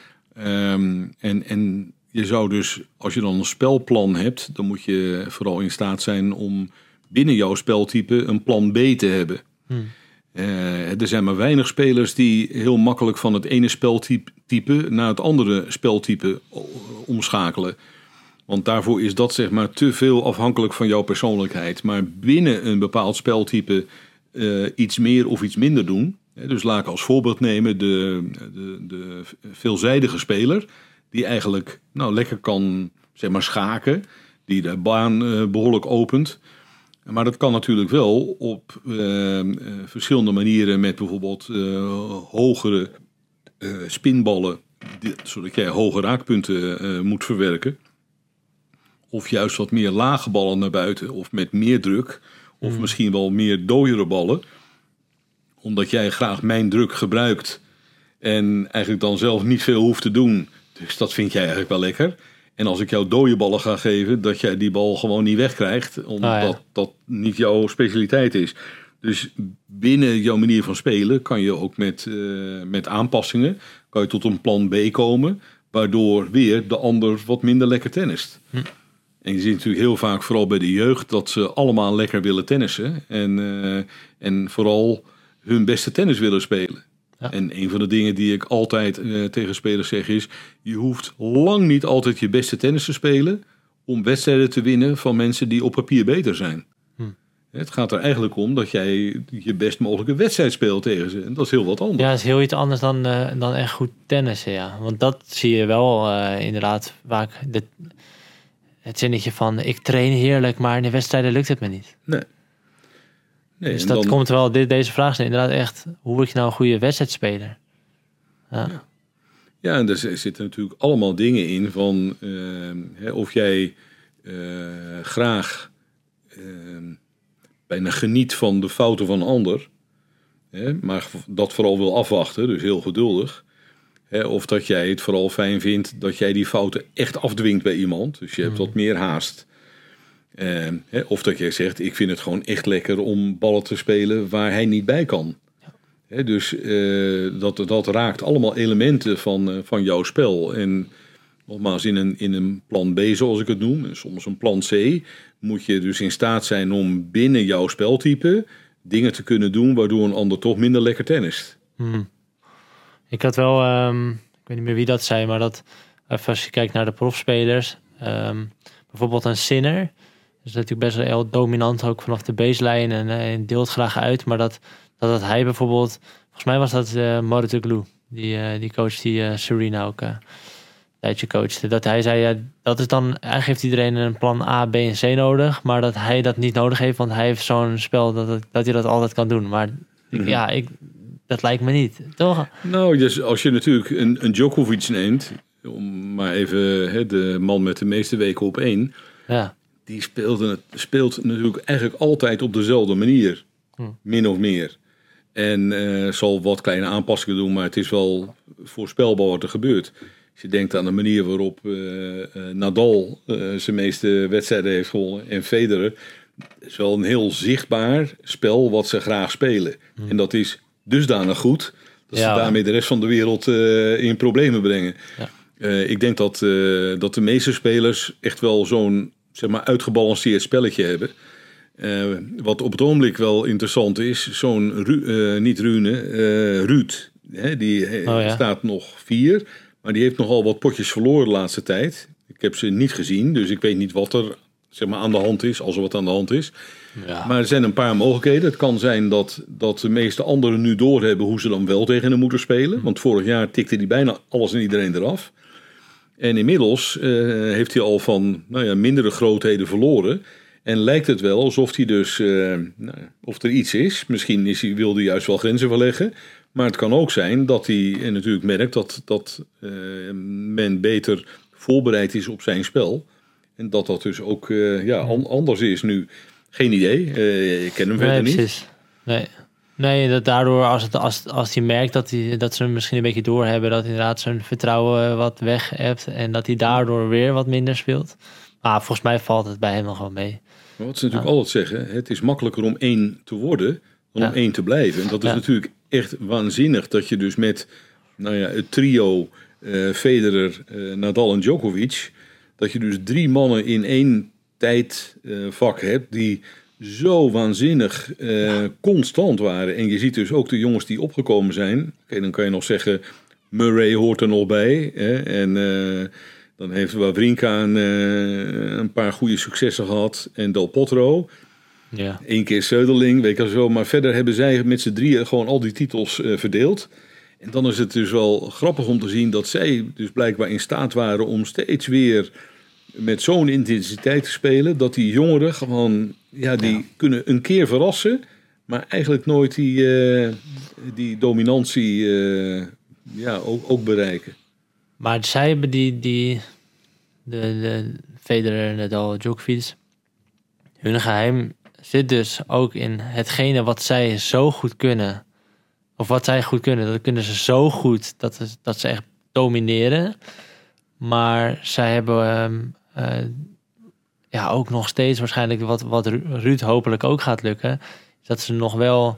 Um, en, en je zou dus, als je dan een spelplan hebt, dan moet je vooral in staat zijn om binnen jouw speltype een plan B te hebben. Hmm. Uh, er zijn maar weinig spelers die heel makkelijk van het ene speltype naar het andere speltype omschakelen. Want daarvoor is dat zeg maar te veel afhankelijk van jouw persoonlijkheid. Maar binnen een bepaald speltype uh, iets meer of iets minder doen. Dus laat ik als voorbeeld nemen de, de, de veelzijdige speler. Die eigenlijk nou, lekker kan zeg maar, schaken. Die de baan uh, behoorlijk opent. Maar dat kan natuurlijk wel op uh, uh, verschillende manieren met bijvoorbeeld uh, hogere uh, spinballen, die, zodat jij hoge raakpunten uh, moet verwerken. Of juist wat meer lage ballen naar buiten of met meer druk. Of mm. misschien wel meer dooiere ballen. Omdat jij graag mijn druk gebruikt en eigenlijk dan zelf niet veel hoeft te doen. Dus dat vind jij eigenlijk wel lekker. En als ik jou dode ballen ga geven, dat jij die bal gewoon niet wegkrijgt. Omdat Oh, ja. dat niet jouw specialiteit is. Dus binnen jouw manier van spelen kan je ook met, uh, met aanpassingen, kan je tot een plan B komen. Waardoor weer de ander wat minder lekker tennist. Hm. En je ziet natuurlijk heel vaak, vooral bij de jeugd, dat ze allemaal lekker willen tennissen. En, uh, en vooral hun beste tennis willen spelen. Ja. En een van de dingen die ik altijd uh, tegen spelers zeg is, je hoeft lang niet altijd je beste tennis te spelen om wedstrijden te winnen van mensen die op papier beter zijn. Hm. Het gaat er eigenlijk om dat jij je best mogelijke wedstrijd speelt tegen ze. En dat is heel wat anders. Ja, dat is heel iets anders dan, uh, dan echt goed tennissen, ja. Want dat zie je wel uh, inderdaad vaak. De, het zinnetje van, ik train heerlijk, maar in de wedstrijden lukt het me niet. Nee. Nee, dus dat dan komt wel, dit, deze vraag is inderdaad echt, hoe word je nou een goede wedstrijdspeler? Ja. Ja. Ja, en er zitten natuurlijk allemaal dingen in van uh, hè, of jij uh, graag uh, bijna geniet van de fouten van een ander, hè, maar dat vooral wil afwachten, dus heel geduldig. Hè, of dat jij het vooral fijn vindt dat jij die fouten echt afdwingt bij iemand, dus je hebt wat meer haast. Uh, hè, of dat jij zegt, ik vind het gewoon echt lekker om ballen te spelen waar hij niet bij kan. He, dus uh, dat, dat raakt allemaal elementen van, uh, van jouw spel. En nogmaals, in een, in een plan B, zoals ik het noem, en soms een plan C, moet je dus in staat zijn om binnen jouw speltype dingen te kunnen doen waardoor een ander toch minder lekker tennist. Hmm. Ik had wel, um, ik weet niet meer wie dat zei, maar dat als je kijkt naar de profspelers, um, bijvoorbeeld een Sinner, is natuurlijk best wel heel dominant ook vanaf de baseline en, uh, en deelt graag uit, maar dat Dat, dat hij bijvoorbeeld, volgens mij was dat uh, Mouratoglou, die, uh, die coach die uh, Serena ook uh, een tijdje coachte. Dat hij zei, ja, dat is dan, eigenlijk heeft iedereen een plan A, B en C nodig, maar dat hij dat niet nodig heeft, want hij heeft zo'n spel dat, het, dat hij dat altijd kan doen. Maar mm-hmm. ja, ik, dat lijkt me niet, toch? Nou, dus als je natuurlijk een, een Djokovic neemt, om maar even hè, de man met de meeste weken op één, ja. die speelt, speelt natuurlijk eigenlijk altijd op dezelfde manier, hm. min of meer. En uh, zal wat kleine aanpassingen doen, maar het is wel voorspelbaar wat er gebeurt. Als je denkt aan de manier waarop uh, uh, Nadal uh, zijn meeste wedstrijden heeft gewonnen en Federer, is wel een heel zichtbaar spel wat ze graag spelen. Hmm. En dat is dusdanig goed dat ja, ze daarmee de rest van de wereld uh, in problemen brengen. Ja. Uh, ik denk dat, uh, dat de meeste spelers echt wel zo'n zeg maar, uitgebalanceerd spelletje hebben. Uh, wat op het ogenblik wel interessant is, zo'n, uh, niet Rune, uh, Ruud. Hè, die oh, ja. staat nog vier, maar die heeft nogal wat potjes verloren de laatste tijd. Ik heb ze niet gezien, dus ik weet niet wat er zeg maar, aan de hand is, als er wat aan de hand is. Ja. Maar er zijn een paar mogelijkheden. Het kan zijn dat, dat de meeste anderen nu doorhebben hoe ze dan wel tegen hem moeten spelen. Hm. Want vorig jaar tikte hij bijna alles en iedereen eraf. En inmiddels uh, heeft hij al van nou ja, mindere grootheden verloren. En lijkt het wel alsof hij dus, uh, nou, of er iets is. Misschien is hij, wil hij juist wel grenzen verleggen. Maar het kan ook zijn dat hij en natuurlijk merkt dat, dat uh, men beter voorbereid is op zijn spel. En dat dat dus ook uh, ja, an, anders is nu. Geen idee, uh, ik ken hem nee, verder niet. Precies. Nee, nee dat daardoor als, het, als, als hij merkt dat, hij, dat ze hem misschien een beetje doorhebben, dat inderdaad zijn vertrouwen wat weg hebt en dat hij daardoor weer wat minder speelt. Maar volgens mij valt het bij hem nog wel mee. Maar wat ze natuurlijk ja. altijd zeggen, het is makkelijker om één te worden dan ja. om één te blijven. En dat is ja. natuurlijk echt waanzinnig dat je dus met nou ja, het trio uh, Federer, uh, Nadal en Djokovic, dat je dus drie mannen in één tijdvak uh, hebt die zo waanzinnig uh, ja. constant waren. En je ziet dus ook de jongens die opgekomen zijn. Oké, okay, dan kan je nog zeggen, Murray hoort er nog bij. Hè? En uh, dan heeft Wawrinka een, uh, een paar goede successen gehad. En Del Potro. Ja. Eén keer Söderling, weet je zo. Maar verder hebben zij met z'n drieën gewoon al die titels uh, verdeeld. En dan is het dus wel grappig om te zien dat zij dus blijkbaar in staat waren om steeds weer met zo'n intensiteit te spelen, dat die jongeren gewoon, ja, die ja. kunnen een keer verrassen, maar eigenlijk nooit die, uh, die dominantie uh, ja, ook, ook bereiken. Maar zij hebben die, die de, de Federer, Nadal, Djokovic, hun geheim zit dus ook in hetgene wat zij zo goed kunnen, of wat zij goed kunnen, dat kunnen ze zo goed dat, dat ze echt domineren. Maar zij hebben um, uh, ja, ook nog steeds waarschijnlijk wat, wat Ruud hopelijk ook gaat lukken. Dat ze nog wel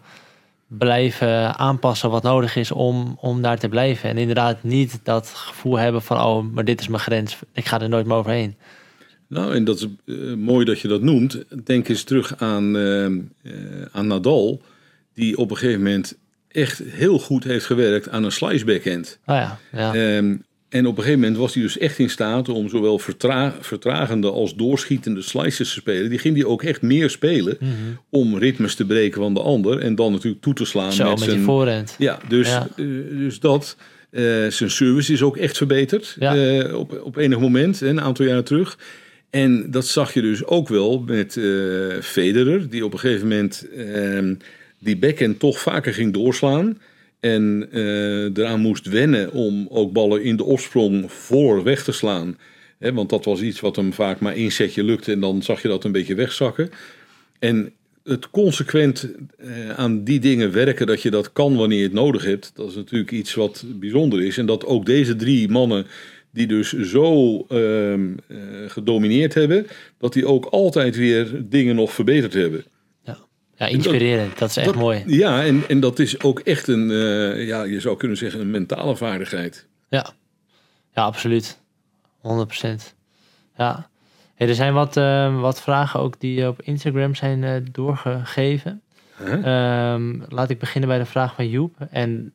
blijven aanpassen wat nodig is om, om daar te blijven. En inderdaad niet dat gevoel hebben van, oh, maar dit is mijn grens. Ik ga er nooit meer overheen. Nou, en dat is uh, mooi dat je dat noemt. Denk eens terug aan, uh, uh, aan Nadal, die op een gegeven moment echt heel goed heeft gewerkt aan een slice backhand. Oh ja, ja. Um, en op een gegeven moment was hij dus echt in staat om zowel vertra- vertragende als doorschietende slices te spelen. Die ging hij ook echt meer spelen mm-hmm. om ritmes te breken van de ander en dan natuurlijk toe te slaan. Zo, met, met zijn die voorhand. Ja, dus, ja. Uh, dus dat. Uh, zijn service is ook echt verbeterd ja. uh, op, op enig moment, een aantal jaren terug. En dat zag je dus ook wel met uh, Federer, die op een gegeven moment uh, die backhand toch vaker ging doorslaan. En uh, eraan moest wennen om ook ballen in de opsprong voor weg te slaan. He, want dat was iets wat hem vaak maar één setje lukte en dan zag je dat een beetje wegzakken. En het consequent uh, aan die dingen werken, dat je dat kan wanneer je het nodig hebt, dat is natuurlijk iets wat bijzonder is. En dat ook deze drie mannen, die dus zo uh, uh, gedomineerd hebben, dat die ook altijd weer dingen nog verbeterd hebben. Ja, inspirerend. Dat, dat is echt dat, mooi. Ja, en, en dat is ook echt een, uh, ja, je zou kunnen zeggen, een mentale vaardigheid. Ja, ja, absoluut. honderd procent. Ja. Hey, er zijn wat, uh, wat vragen ook die op Instagram zijn uh, doorgegeven. Huh? Um, laat ik beginnen bij de vraag van Joep. En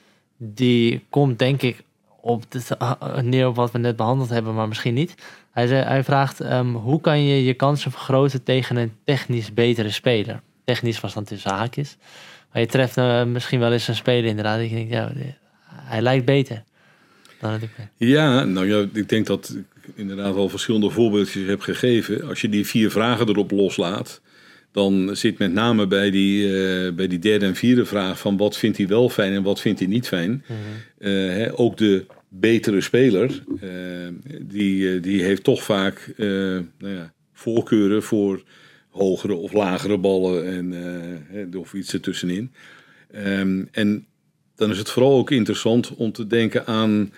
die komt denk ik op de, uh, neer op wat we net behandeld hebben, maar misschien niet. Hij, zei, hij vraagt, um, hoe kan je je kansen vergroten tegen een technisch betere speler? Technisch was dan tussen haakjes. Maar je treft uh, misschien wel eens een speler inderdaad. Ik denk, ja, hij lijkt beter dan het ik ben. Ja, nou ja, ik denk dat ik inderdaad al verschillende voorbeeldjes heb gegeven. Als je die vier vragen erop loslaat, dan zit met name bij die, uh, bij die derde en vierde vraag van wat vindt hij wel fijn en wat vindt hij niet fijn. Mm-hmm. Uh, hè, ook de betere speler, uh, die, uh, die heeft toch vaak uh, nou ja, voorkeuren voor hogere of lagere ballen en, uh, of iets ertussenin. Um, en dan is het vooral ook interessant om te denken aan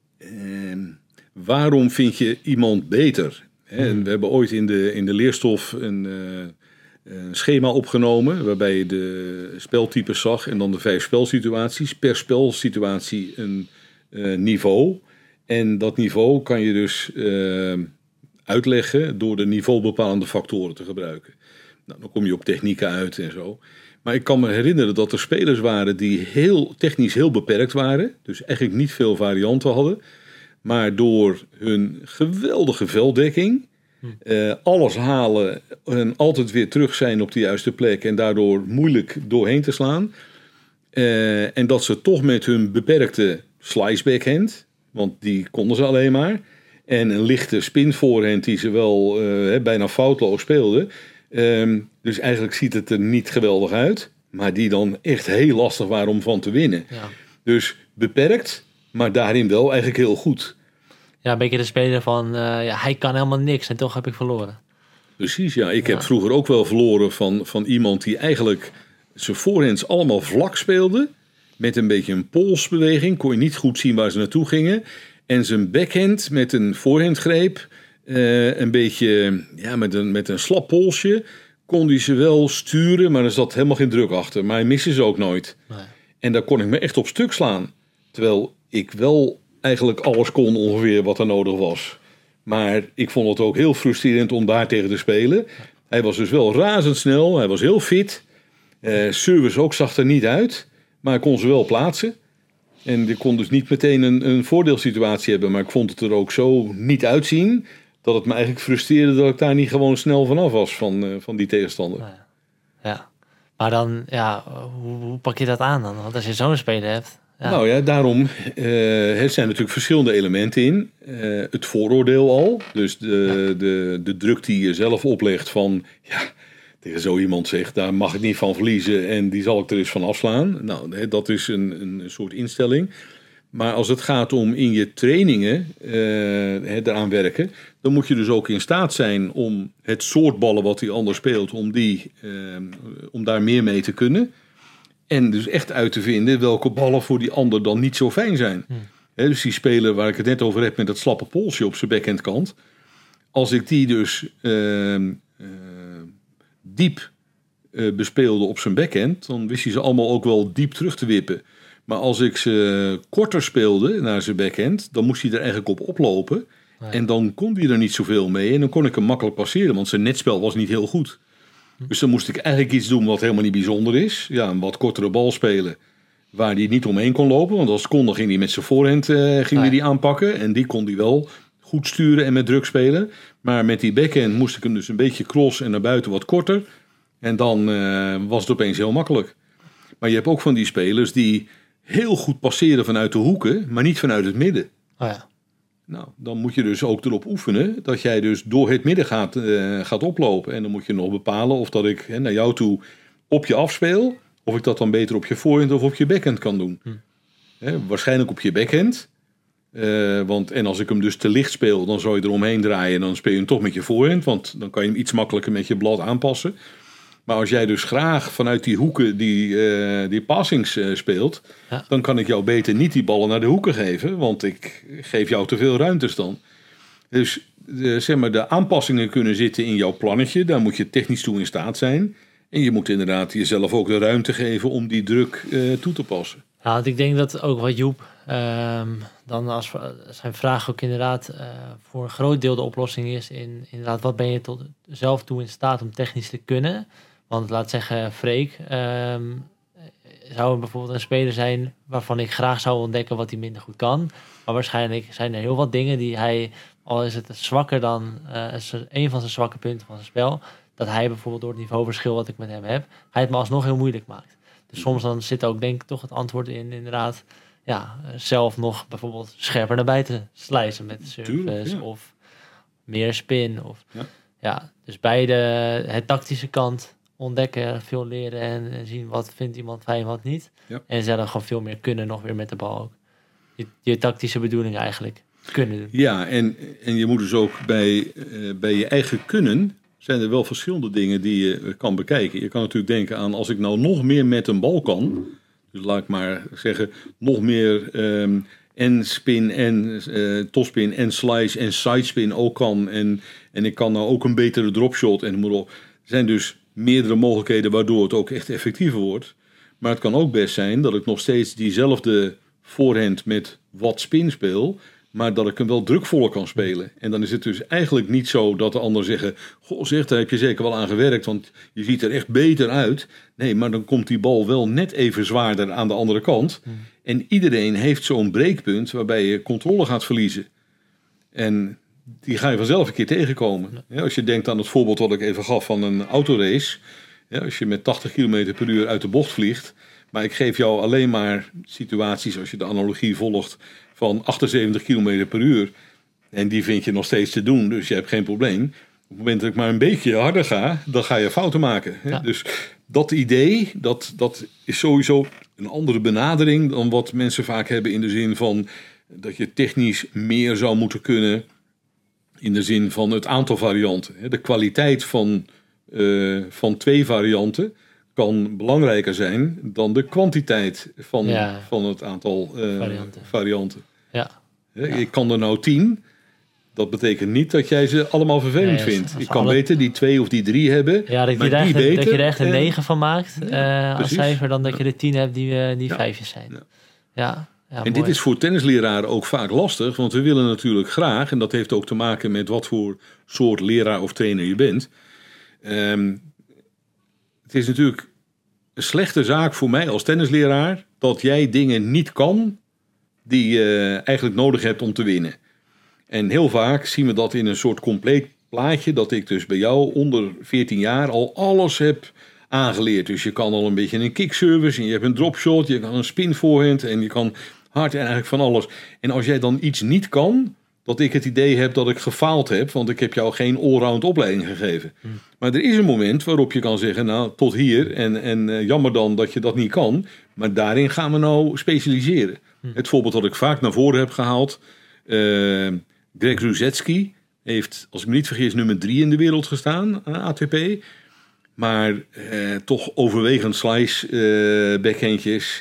um, waarom vind je iemand beter? Hè? En we hebben ooit in de, in de leerstof een, uh, een schema opgenomen waarbij je de speltypes zag en dan de vijf spelsituaties. Per spelsituatie een uh, niveau. En dat niveau kan je dus Uh, uitleggen door de niveaubepalende factoren te gebruiken. Nou, dan kom je op technieken uit en zo. Maar ik kan me herinneren dat er spelers waren die heel technisch heel beperkt waren. Dus eigenlijk niet veel varianten hadden. Maar door hun geweldige veldekking, uh, alles halen en altijd weer terug zijn op de juiste plek en daardoor moeilijk doorheen te slaan. Uh, en dat ze toch met hun beperkte slice backhand, want die konden ze alleen maar, en een lichte spin voorhand die ze wel uh, bijna foutloos speelden. Um, dus eigenlijk ziet het er niet geweldig uit. Maar die dan echt heel lastig waren om van te winnen. Ja. Dus beperkt, maar daarin wel eigenlijk heel goed. Ja, een beetje de speler van, uh, ja, hij kan helemaal niks en toch heb ik verloren. Precies, ja. Ik ja. heb vroeger ook wel verloren van, van iemand die eigenlijk zijn voorhands allemaal vlak speelde. Met een beetje een polsbeweging. Kon je niet goed zien waar ze naartoe gingen. En zijn backhand met een voorhandgreep, uh, een beetje ja, met een, met een slap polsje, kon hij ze wel sturen, maar er zat helemaal geen druk achter. Maar hij miste ze ook nooit. Nee. En daar kon ik me echt op stuk slaan. Terwijl ik wel eigenlijk alles kon ongeveer wat er nodig was. Maar ik vond het ook heel frustrerend om daar tegen te spelen. Hij was dus wel razendsnel, hij was heel fit. Uh, service ook zag er niet uit, maar hij kon ze wel plaatsen. En ik kon dus niet meteen een, een voordeelsituatie hebben. Maar ik vond het er ook zo niet uitzien dat het me eigenlijk frustreerde dat ik daar niet gewoon snel vanaf was van, uh, van die tegenstander. Ja. ja, maar dan, ja, hoe, hoe pak je dat aan dan? Want als je zo'n speler hebt. Ja. Nou ja, daarom uh, er zijn natuurlijk verschillende elementen in. Uh, het vooroordeel al. Dus de, ja. de, de druk die je zelf oplegt van, ja, tegen zo iemand zegt, daar mag ik niet van verliezen en die zal ik er eens van afslaan. Nou, dat is een, een soort instelling. Maar als het gaat om in je trainingen uh, eraan werken, dan moet je dus ook in staat zijn om het soort ballen wat die ander speelt, om, die, uh, om daar meer mee te kunnen. En dus echt uit te vinden welke ballen voor die ander dan niet zo fijn zijn. Hmm. He, dus die speler waar ik het net over heb met dat slappe polsje op zijn backhandkant. Als ik die dus uh, uh, diep uh, bespeelde op zijn backhand, dan wist hij ze allemaal ook wel diep terug te wippen. Maar als ik ze korter speelde naar zijn backhand, dan moest hij er eigenlijk op oplopen. Nee. En dan kon hij er niet zoveel mee. En dan kon ik hem makkelijk passeren, want zijn netspel was niet heel goed. Hm. Dus dan moest ik eigenlijk iets doen wat helemaal niet bijzonder is. Ja, een wat kortere bal spelen, waar hij niet omheen kon lopen. Want als het kon, dan ging hij met zijn voorhand uh, ging nee. hij die aanpakken. En die kon hij wel goed sturen en met druk spelen. Maar met die backhand moest ik hem dus een beetje cross en naar buiten wat korter. En dan uh, was het opeens heel makkelijk. Maar je hebt ook van die spelers die heel goed passeren vanuit de hoeken, maar niet vanuit het midden. Oh ja. Nou, dan moet je dus ook erop oefenen dat jij dus door het midden gaat, uh, gaat oplopen. En dan moet je nog bepalen of dat ik hè, naar jou toe op je afspeel, of ik dat dan beter op je voorhand of op je backhand kan doen. Hm. Hè, waarschijnlijk op je backhand. Uh, want, en als ik hem dus te licht speel, dan zou je eromheen draaien en dan speel je hem toch met je voorhand. Want dan kan je hem iets makkelijker met je blad aanpassen. Maar als jij dus graag vanuit die hoeken die, uh, die passings uh, speelt, ja. dan kan ik jou beter niet die ballen naar de hoeken geven. Want ik geef jou te veel ruimtes dan. Dus uh, zeg maar, de aanpassingen kunnen zitten in jouw plannetje. Daar moet je technisch toe in staat zijn. En je moet inderdaad jezelf ook de ruimte geven om die druk uh, toe te passen. Ja, want ik denk dat ook wat Joep uh, dan als zijn vraag ook inderdaad uh, voor een groot deel de oplossing is in inderdaad wat ben je tot zelf toe in staat om technisch te kunnen. Want laat zeggen, Freek um, zou er bijvoorbeeld een speler zijn waarvan ik graag zou ontdekken wat hij minder goed kan. Maar waarschijnlijk zijn er heel wat dingen die hij, al is het zwakker dan uh, een van zijn zwakke punten van zijn spel, dat hij bijvoorbeeld door het niveauverschil wat ik met hem heb, hij het me alsnog heel moeilijk maakt. Dus soms dan zit ook denk ik toch het antwoord in inderdaad, ja, zelf nog bijvoorbeeld scherper naar buiten slijzen met service ja. of meer spin. Of, ja. ja, dus beide het tactische kant ontdekken, veel leren en, en zien wat vindt iemand fijn, wat niet. Ja. En zelf gewoon veel meer kunnen nog weer met de bal ook. Je, je tactische bedoeling eigenlijk kunnen doen. Ja, en, en je moet dus ook bij, uh, bij je eigen kunnen zijn er wel verschillende dingen die je kan bekijken. Je kan natuurlijk denken aan als ik nou nog meer met een bal kan, dus laat ik maar zeggen, nog meer um, en spin en uh, topspin en slice en sidespin ook kan. En, en ik kan nou ook een betere dropshot. En er zijn dus meerdere mogelijkheden waardoor het ook echt effectiever wordt. Maar het kan ook best zijn dat ik nog steeds diezelfde voorhand met wat spin speel, maar dat ik hem wel drukvoller kan spelen. En dan is het dus eigenlijk niet zo dat de anderen zeggen, goh zeg, daar heb je zeker wel aan gewerkt, want je ziet er echt beter uit. Nee, maar dan komt die bal wel net even zwaarder aan de andere kant. Hmm. En iedereen heeft zo'n breekpunt waarbij je controle gaat verliezen. En die ga je vanzelf een keer tegenkomen. Ja, als je denkt aan het voorbeeld wat ik even gaf van een autorace. Ja, als je met tachtig kilometer per uur uit de bocht vliegt. Maar ik geef jou alleen maar situaties, als je de analogie volgt, van achtenzeventig kilometer per uur. En die vind je nog steeds te doen, dus je hebt geen probleem. Op het moment dat ik maar een beetje harder ga, dan ga je fouten maken. Hè? Ja. Dus dat idee, dat, dat is sowieso een andere benadering dan wat mensen vaak hebben in de zin van dat je technisch meer zou moeten kunnen. In de zin van het aantal varianten. De kwaliteit van, uh, van twee varianten kan belangrijker zijn dan de kwantiteit van, ja. van het aantal uh, varianten. varianten. Ja. Ja, ik kan er nou tien. Dat betekent niet dat jij ze allemaal vervelend nee, vindt. Ik kan alle... beter die twee of die drie hebben. Ja, dat, maar je, er die echt, beter, dat je er echt een en... negen van maakt ja, uh, als cijfer dan dat je er tien hebt die, uh, die ja. vijfjes zijn. Ja. Ja. Ja, en mooi. dit is voor tennisleraren ook vaak lastig, want we willen natuurlijk graag, en dat heeft ook te maken met wat voor soort leraar of trainer je bent. Um, het is natuurlijk een slechte zaak voor mij als tennisleraar dat jij dingen niet kan die je eigenlijk nodig hebt om te winnen. En heel vaak zien we dat in een soort compleet plaatje, dat ik dus bij jou onder veertien jaar al alles heb aangeleerd. Dus je kan al een beetje een kickservice en je hebt een dropshot, je kan een spin voorhand en je kan hard en eigenlijk van alles. En als jij dan iets niet kan, dat ik het idee heb dat ik gefaald heb, want ik heb jou geen allround opleiding gegeven. Hmm. Maar er is een moment waarop je kan zeggen, nou, tot hier en, en uh, jammer dan dat je dat niet kan, maar daarin gaan we nou specialiseren. Hmm. Het voorbeeld dat ik vaak naar voren heb gehaald, uh, Greg Rusedski heeft, als ik me niet vergis, nummer drie in de wereld gestaan, uh, A T P. Maar uh, toch overwegend slice uh, backhandjes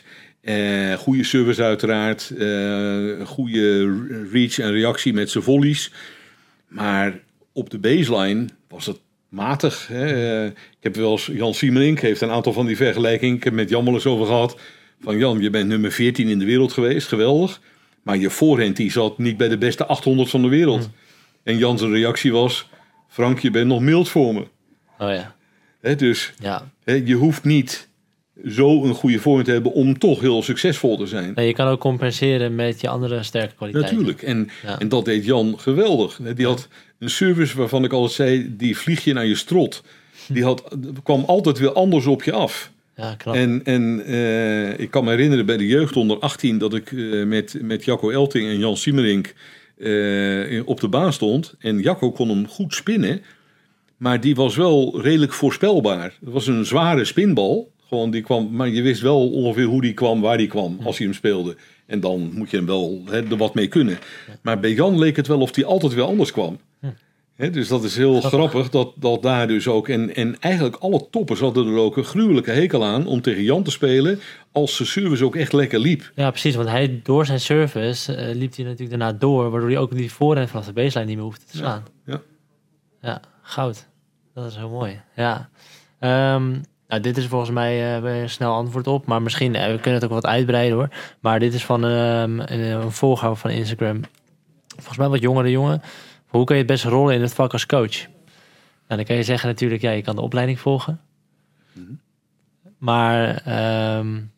Uh, goede service uiteraard. Uh, goede reach en reactie met zijn volleys. Maar op de baseline was het matig. Hè? Uh, ik heb wel eens, Jan Siemerink heeft een aantal van die vergelijkingen. Ik heb met Jan wel eens over gehad. Van Jan, je bent nummer veertien in de wereld geweest. Geweldig. Maar je voorhand die zat niet bij de beste achthonderd van de wereld. Mm. En Jan's reactie was... Frank, je bent nog mild voor me. Oh ja. Hè, dus ja. hè, je hoeft niet zo een goede voorhand te hebben... om toch heel succesvol te zijn. Nee, je kan ook compenseren met je andere sterke kwaliteiten. Natuurlijk. En, ja. en dat deed Jan geweldig. Die had een service waarvan ik altijd zei... die vlieg je naar je strot. Die had, kwam altijd weer anders op je af. Ja, knap. En, en uh, ik kan me herinneren bij de jeugd onder achttien... dat ik uh, met, met Jacco Elting en Jan Siemerink uh, op de baan stond. En Jacco kon hem goed spinnen. Maar die was wel redelijk voorspelbaar. Het was een zware spinbal. Gewoon die kwam, maar je wist wel ongeveer hoe die kwam, waar die kwam als hij hem speelde. En dan moet je hem wel he, er wat mee kunnen. Maar bij Jan leek het wel of die altijd weer anders kwam. He, dus dat is heel grappig, grappig dat, dat daar dus ook... En, en eigenlijk alle toppers hadden er ook een gruwelijke hekel aan... om tegen Jan te spelen als zijn service ook echt lekker liep. Ja, precies. Want hij, door zijn service uh, liep hij natuurlijk daarna door... waardoor hij ook die voorhand vanaf de baseline niet meer hoefde te slaan. Ja, ja. ja goud. Dat is heel mooi. Ja. Um, nou, dit is volgens mij uh, een snel antwoord op. Maar misschien, uh, we kunnen het ook wat uitbreiden hoor. Maar dit is van um, een, een volger van Instagram. Volgens mij wat jongere jongen... Hoe kun je het beste rollen in het vak als coach? Nou, dan kan je zeggen natuurlijk, ja, je kan de opleiding volgen. Mm-hmm. Maar um,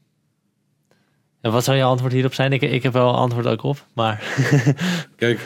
wat zou je antwoord hierop zijn? Ik, ik heb wel een antwoord ook op, maar... Kijk,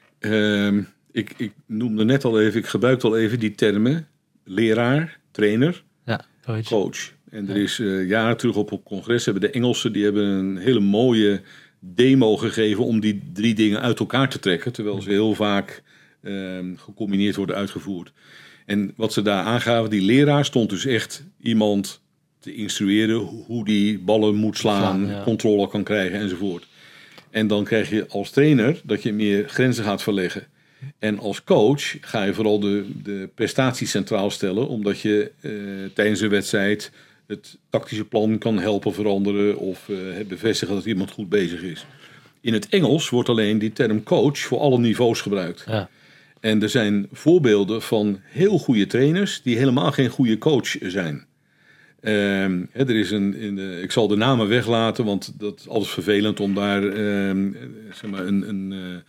um, ik, ik noemde net al even, ik gebruikte al even die termen. Leraar, trainer, ja, coach. coach. En er is uh, jaren terug op een congres, hebben de Engelsen, die hebben een hele mooie demo gegeven om die drie dingen uit elkaar te trekken. Terwijl ze heel vaak uh, gecombineerd worden uitgevoerd. En wat ze daar aangaven, die leraar stond dus echt iemand te instrueren hoe die ballen moet slaan, slaan ja. controle kan krijgen enzovoort. En dan krijg je als trainer dat je meer grenzen gaat verleggen. En als coach ga je vooral de, de prestatie centraal stellen, omdat je uh, tijdens een wedstrijd het tactische plan kan helpen veranderen of uh, bevestigen dat iemand goed bezig is. In het Engels wordt alleen die term coach voor alle niveaus gebruikt. Ja. En er zijn voorbeelden van heel goede trainers die helemaal geen goede coach zijn. Um, er is een, in de, ik zal de namen weglaten, want dat is altijd vervelend om daar um, zeg maar een, een,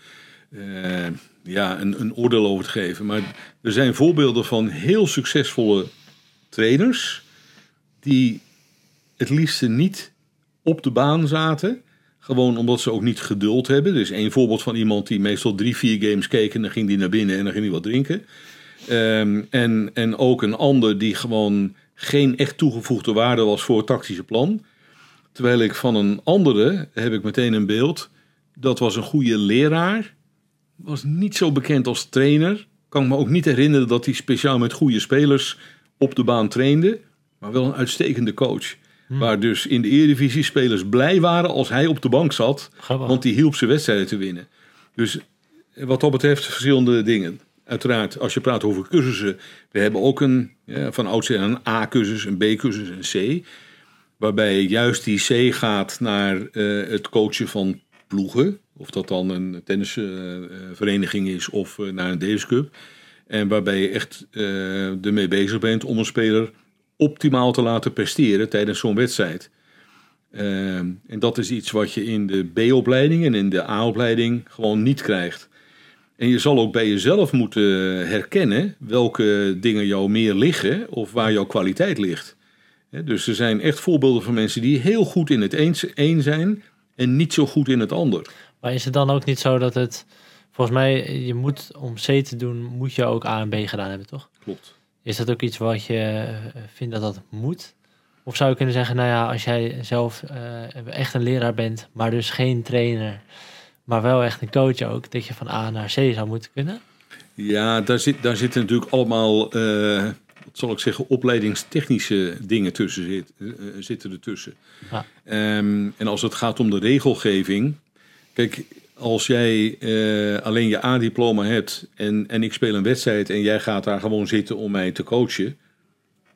uh, uh, ja, een, een oordeel over te geven. Maar er zijn voorbeelden van heel succesvolle trainers die het liefst niet op de baan zaten. Gewoon omdat ze ook niet geduld hebben. Er is één voorbeeld van iemand die meestal drie, vier games keek en dan ging die naar binnen en dan ging hij wat drinken. Um, en, en ook een ander die gewoon geen echt toegevoegde waarde was voor het tactische plan. Terwijl ik van een andere heb ik meteen een beeld. Dat was een goede leraar. Was niet zo bekend als trainer. Kan me ook niet herinneren dat hij speciaal met goede spelers op de baan trainde. Maar wel een uitstekende coach. Hmm. Waar dus in de Eredivisie spelers blij waren als hij op de bank zat. Grappig. Want die hielp zijn wedstrijden te winnen. Dus wat dat betreft verschillende dingen. Uiteraard, als je praat over cursussen. We hebben ook een, ja, van oudsher een A-cursus, een B-cursus en een C. Waarbij juist die C gaat naar uh, het coachen van ploegen. Of dat dan een tennisvereniging uh, is of uh, naar een Davis Cup. En waarbij je echt uh, ermee bezig bent om een speler optimaal te laten presteren tijdens zo'n wedstrijd. Uh, en dat is iets wat je in de B-opleiding en in de A-opleiding gewoon niet krijgt. En je zal ook bij jezelf moeten herkennen welke dingen jou meer liggen of waar jouw kwaliteit ligt. Dus er zijn echt voorbeelden van mensen die heel goed in het een zijn en niet zo goed in het ander. Maar is het dan ook niet zo dat het, volgens mij, je moet om C te doen, moet je ook A en B gedaan hebben, toch? Klopt. Is dat ook iets wat je vindt dat dat moet? Of zou je kunnen zeggen, nou ja, als jij zelf uh, echt een leraar bent, maar dus geen trainer, maar wel echt een coach ook, dat je van A naar C zou moeten kunnen? Ja, daar, zit, daar zitten natuurlijk allemaal, uh, wat zal ik zeggen, opleidingstechnische dingen tussen zit, uh, zitten ertussen. Ah. Um, en als het gaat om de regelgeving, kijk, als jij uh, alleen je A-diploma hebt en, en ik speel een wedstrijd en jij gaat daar gewoon zitten om mij te coachen,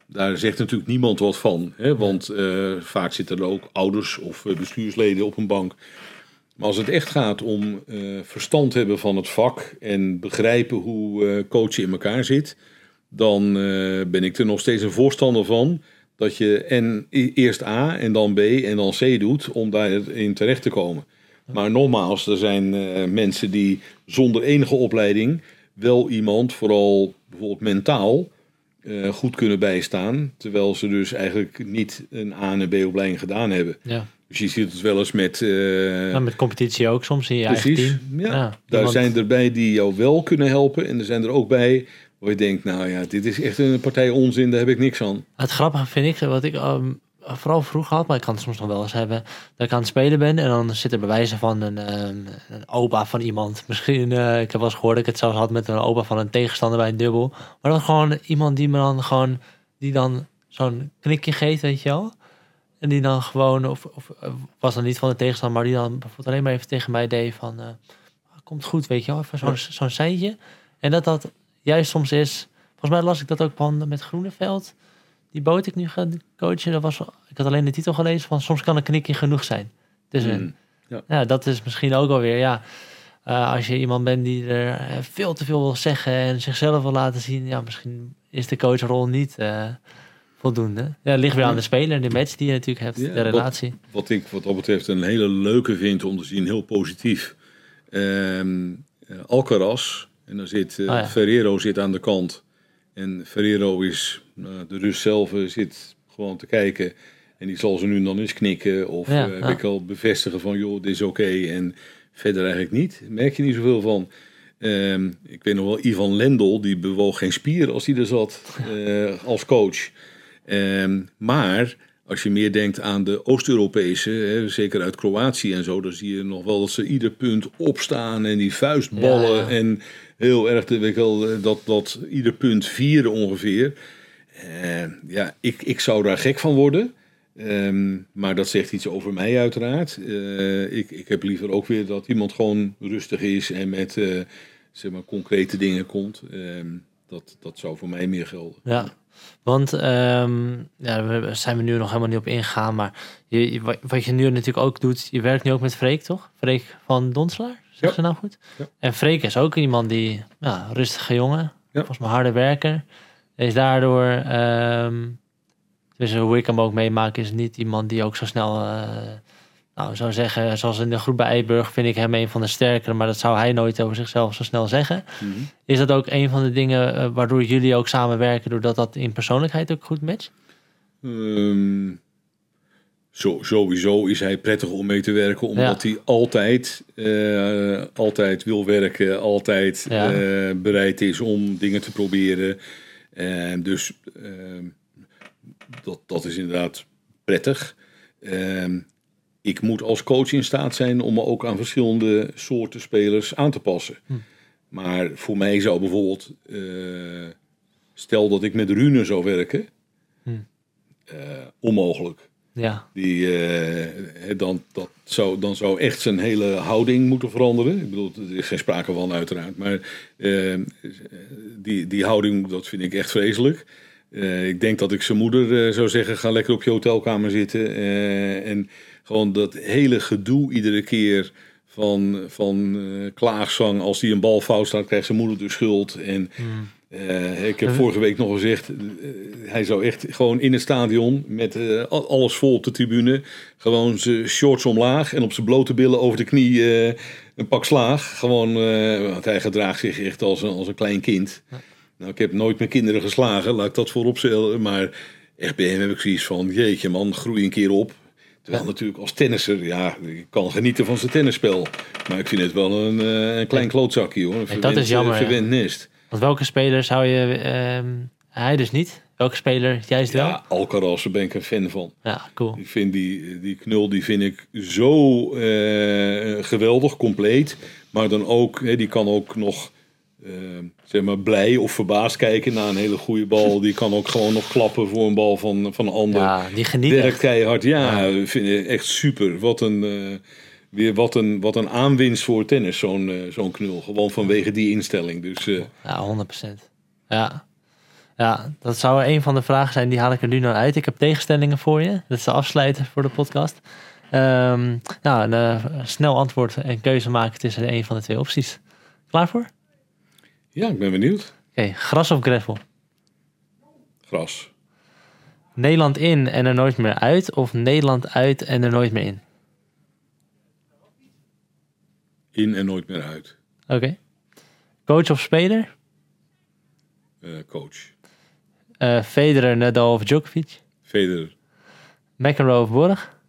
daar zegt natuurlijk niemand wat van. Hè? Want uh, vaak zitten er ook ouders of uh, bestuursleden op een bank. Maar als het echt gaat om uh, verstand hebben van het vak en begrijpen hoe uh, coachen in elkaar zit, dan uh, ben ik er nog steeds een voorstander van dat je en eerst A en dan B en dan C doet om daarin terecht te komen. Maar nogmaals, er zijn uh, mensen die zonder enige opleiding wel iemand, vooral bijvoorbeeld mentaal, uh, goed kunnen bijstaan. Terwijl ze dus eigenlijk niet een A- en een B-opleiding gedaan hebben. Ja. Dus je ziet het wel eens met... Uh, ja, met competitie ook soms in je precies, eigen team. Ja, ja, daar iemand... zijn er bij die jou wel kunnen helpen. En er zijn er ook bij waar je denkt, nou ja, dit is echt een partij onzin, daar heb ik niks aan. Het grappige vind ik, wat ik um, vooral vroeger had, maar ik kan het soms nog wel eens hebben, dat ik aan het spelen ben en dan zit er bij wijze van een, um, een opa van iemand. Misschien, uh, ik heb wel eens gehoord dat ik het zelfs had met een opa van een tegenstander bij een dubbel. Maar dan gewoon iemand die me dan gewoon, die dan zo'n knikje geeft, weet je wel. En die dan gewoon, of, of was dan niet van de tegenstander, maar die dan bijvoorbeeld alleen maar even tegen mij deed van, uh, komt goed, weet je wel, even zo'n, ja. zo'n seintje. En dat dat juist soms is, volgens mij las ik dat ook van met Groeneveld, die boot ik nu ga coachen, dat was, ik had alleen de titel gelezen van soms kan een knikje genoeg zijn. Dus mm, ja. ja, dat is misschien ook alweer, ja, uh, als je iemand bent die er veel te veel wil zeggen en zichzelf wil laten zien, ja, misschien is de coachrol niet uh, voldoende. Ja, het ligt weer aan de speler, de match die je natuurlijk hebt, ja, de relatie. Wat, wat ik wat dat betreft een hele leuke vind om te zien, heel positief. Um, uh, Alcaraz, en dan zit uh, oh, ja. Ferrero zit aan de kant. En Ferrero is, uh, de Rus zelf uh, zit gewoon te kijken. En die zal ze nu dan eens knikken of ja, uh, ja. ik al bevestigen van joh, dit is oké. Okay. En verder eigenlijk niet. Daar merk je niet zoveel van. Um, ik weet nog wel, Ivan Lendl, die bewoog geen spier als hij er zat uh, als coach. Um, maar als je meer denkt aan de Oost-Europese, hè, zeker uit Kroatië en zo, dan zie je nog wel dat ze ieder punt opstaan en die vuistballen ja, ja. en heel erg weet ik wel, dat, dat ieder punt vieren ongeveer. Uh, ja, ik, ik zou daar gek van worden. Um, maar dat zegt iets over mij uiteraard. Uh, ik, ik heb liever ook weer dat iemand gewoon rustig is en met uh, zeg maar concrete dingen komt. Um, dat, dat zou voor mij meer gelden. Ja. Want um, ja, daar zijn we nu nog helemaal niet op ingegaan. Maar je, je, wat je nu natuurlijk ook doet, je werkt nu ook met Freek, toch? Freek van Donslaer, zeg ja. ze nou goed? Ja. En Freek is ook iemand die, ja, rustige jongen, ja. volgens mij harde werker. Is daardoor, um, dus hoe ik hem ook meemaak, is niet iemand die ook zo snel, uh, nou, zou zeggen, zoals in de groep bij Eiburg vind ik hem een van de sterkere, maar dat zou hij nooit over zichzelf zo snel zeggen. Mm-hmm. Is dat ook een van de dingen uh, waardoor jullie ook samenwerken, doordat dat in persoonlijkheid ook goed matcht? Um, zo, sowieso is hij prettig om mee te werken, omdat ja. hij altijd, uh, altijd wil werken, altijd ja. uh, bereid is om dingen te proberen. Uh, dus uh, dat, dat is inderdaad prettig. Uh, Ik moet als coach in staat zijn om me ook aan verschillende soorten spelers aan te passen. Hm. Maar voor mij zou bijvoorbeeld, uh, stel dat ik met Rune zou werken, hm. uh, onmogelijk. Ja. Die, uh, dan, dat zou, dan zou echt zijn hele houding moeten veranderen. Ik bedoel, er is geen sprake van uiteraard. Maar uh, die, die houding, dat vind ik echt vreselijk. Uh, ik denk dat ik zijn moeder uh, zou zeggen, ga lekker op je hotelkamer zitten. Uh, en gewoon dat hele gedoe iedere keer van, van uh, klaagzang. Als hij een bal fout staat, krijgt zijn moeder de schuld. En mm. uh, ik heb vorige week nog gezegd, uh, hij zou echt gewoon in het stadion met uh, alles vol op de tribune. Gewoon zijn shorts omlaag en op zijn blote billen over de knie uh, een pak slaag. Gewoon, uh, want hij gedraagt zich echt als een, als een klein kind. Ja. Nou, ik heb nooit mijn kinderen geslagen, laat ik dat voorop stellen. Maar echt bij hem heb ik zoiets van, jeetje man, groei een keer op. Terwijl ja. natuurlijk als tennisser, ja, ik kan genieten van zijn tennisspel. Maar ik vind het wel een, een klein klootzakje, hoor. Een verwend, dat is jammer, verwend ja. nest. Want welke speler zou je, um, hij dus niet? Welke speler juist wel? Ja, Alcaraz, daar ben ik een fan van. Ja, cool. Ik vind die, die knul, die vind ik zo uh, geweldig, compleet. Maar dan ook, hè, die kan ook nog... Uh, zeg maar blij of verbaasd kijken naar een hele goede bal. Die kan ook gewoon nog klappen voor een bal van, van een ander. Ja, die geniet Werkt keihard. Ja, ja. Vind ik echt super. Wat een, uh, weer wat een, wat een aanwinst voor tennis, zo'n, uh, zo'n knul. Gewoon vanwege die instelling. Dus, uh, ja, honderd procent. Ja. Ja, dat zou een van de vragen zijn, die haal ik er nu nou uit. Ik heb tegenstellingen voor je. Dat is de afsluiter voor de podcast. Um, nou, een, uh, snel antwoord en keuze maken tussen een van de twee opties. Klaar voor? Ja, ik ben benieuwd. Oké, okay, gras of gravel? Gras. Nederland in en er nooit meer uit, of Nederland uit en er nooit meer in? In en nooit meer uit. Oké. Okay. Coach of speler? Uh, coach. Uh, Federer, Nadal of Djokovic? Federer. McEnroe of Borg?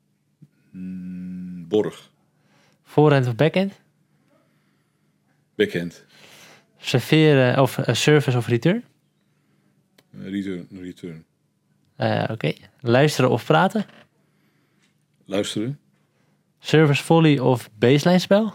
Mm, Borg. Voorhand of backhand? Backhand. Serveren of uh, service of return? Uh, return. return. Uh, Oké. Okay. Luisteren of praten? Luisteren. Service volley of baseline spel?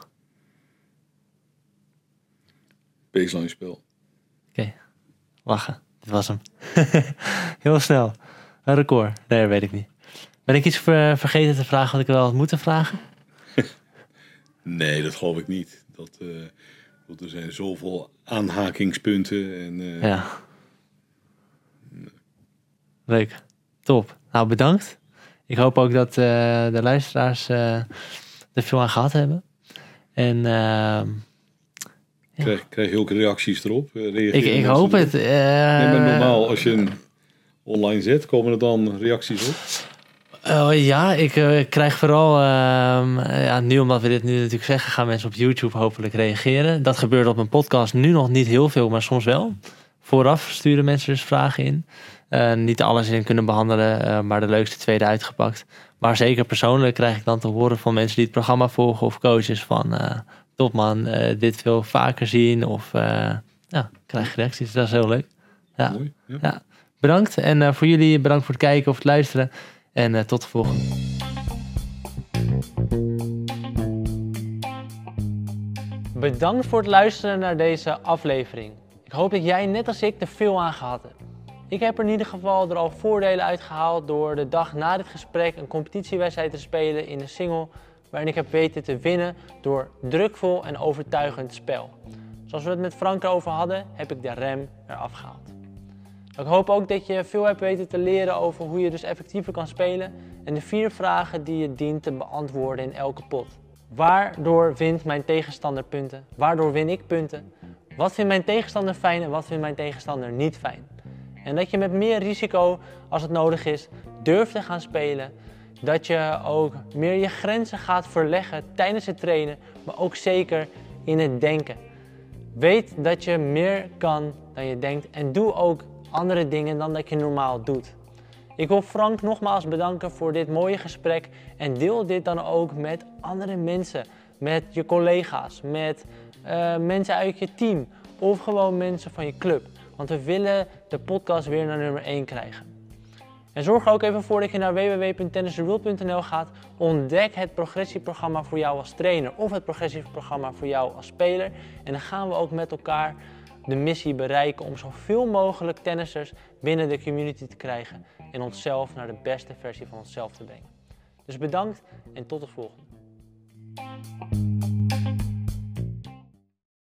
Baseline spel. Oké. Okay. Lachen. Dit was hem. Heel snel. Een record. Nee, dat weet ik niet. Ben ik iets ver- vergeten te vragen wat ik wel had moeten vragen? Nee, dat geloof ik niet. Dat, uh, dat er zijn zoveel aanhakingspunten. En, uh... Ja. Nee. Leuk. Top. Nou, bedankt. Ik hoop ook dat uh, de luisteraars uh, er veel aan gehad hebben. En uh, ja. krijg, krijg je ook reacties erop? Ik, ik hoop het. Uh, nee, maar normaal, als je hem online zet, komen er dan reacties op? Uh, ja, ik uh, krijg vooral... Uh, ja, nu omdat we dit nu natuurlijk zeggen, gaan mensen op YouTube hopelijk reageren. Dat gebeurt op mijn podcast nu nog niet heel veel, maar soms wel. Vooraf sturen mensen dus vragen in. Uh, niet alles in kunnen behandelen, uh, maar de leukste tweede uitgepakt. Maar zeker persoonlijk krijg ik dan te horen van mensen die het programma volgen of coaches van... Uh, top man, uh, dit veel vaker zien of... Uh, ja, krijg reacties. Dat is heel leuk. Ja. Mooi, ja. Ja. Bedankt. En uh, voor jullie bedankt voor het kijken of het luisteren. En uh, tot de volgende. Bedankt voor het luisteren naar deze aflevering. Ik hoop dat jij net als ik er veel aan gehad hebt. Ik heb er in ieder geval er al voordelen uit gehaald door de dag na dit gesprek een competitiewedstrijd te spelen in een single, waarin ik heb weten te winnen door drukvol en overtuigend spel. Zoals we het met Frank erover hadden, heb ik de rem eraf gehaald. Ik hoop ook dat je veel hebt weten te leren over hoe je dus effectiever kan spelen en de vier vragen die je dient te beantwoorden in elke pot. Waardoor wint mijn tegenstander punten? Waardoor win ik punten? Wat vindt mijn tegenstander fijn en wat vindt mijn tegenstander niet fijn? En dat je met meer risico, als het nodig is, durft te gaan spelen. Dat je ook meer je grenzen gaat verleggen tijdens het trainen, maar ook zeker in het denken. Weet dat je meer kan dan je denkt en doe ook andere dingen dan dat je normaal doet. Ik wil Frank nogmaals bedanken voor dit mooie gesprek en deel dit dan ook met andere mensen, met je collega's, met uh, mensen uit je team of gewoon mensen van je club. Want we willen de podcast weer naar nummer één krijgen. En zorg er ook even voor dat je naar w w w punt tennis the world punt n l gaat. Ontdek het progressieprogramma voor jou als trainer of het progressieprogramma voor jou als speler. En dan gaan we ook met elkaar de missie bereiken om zoveel mogelijk tennissers binnen de community te krijgen. En onszelf naar de beste versie van onszelf te brengen. Dus bedankt en tot de volgende.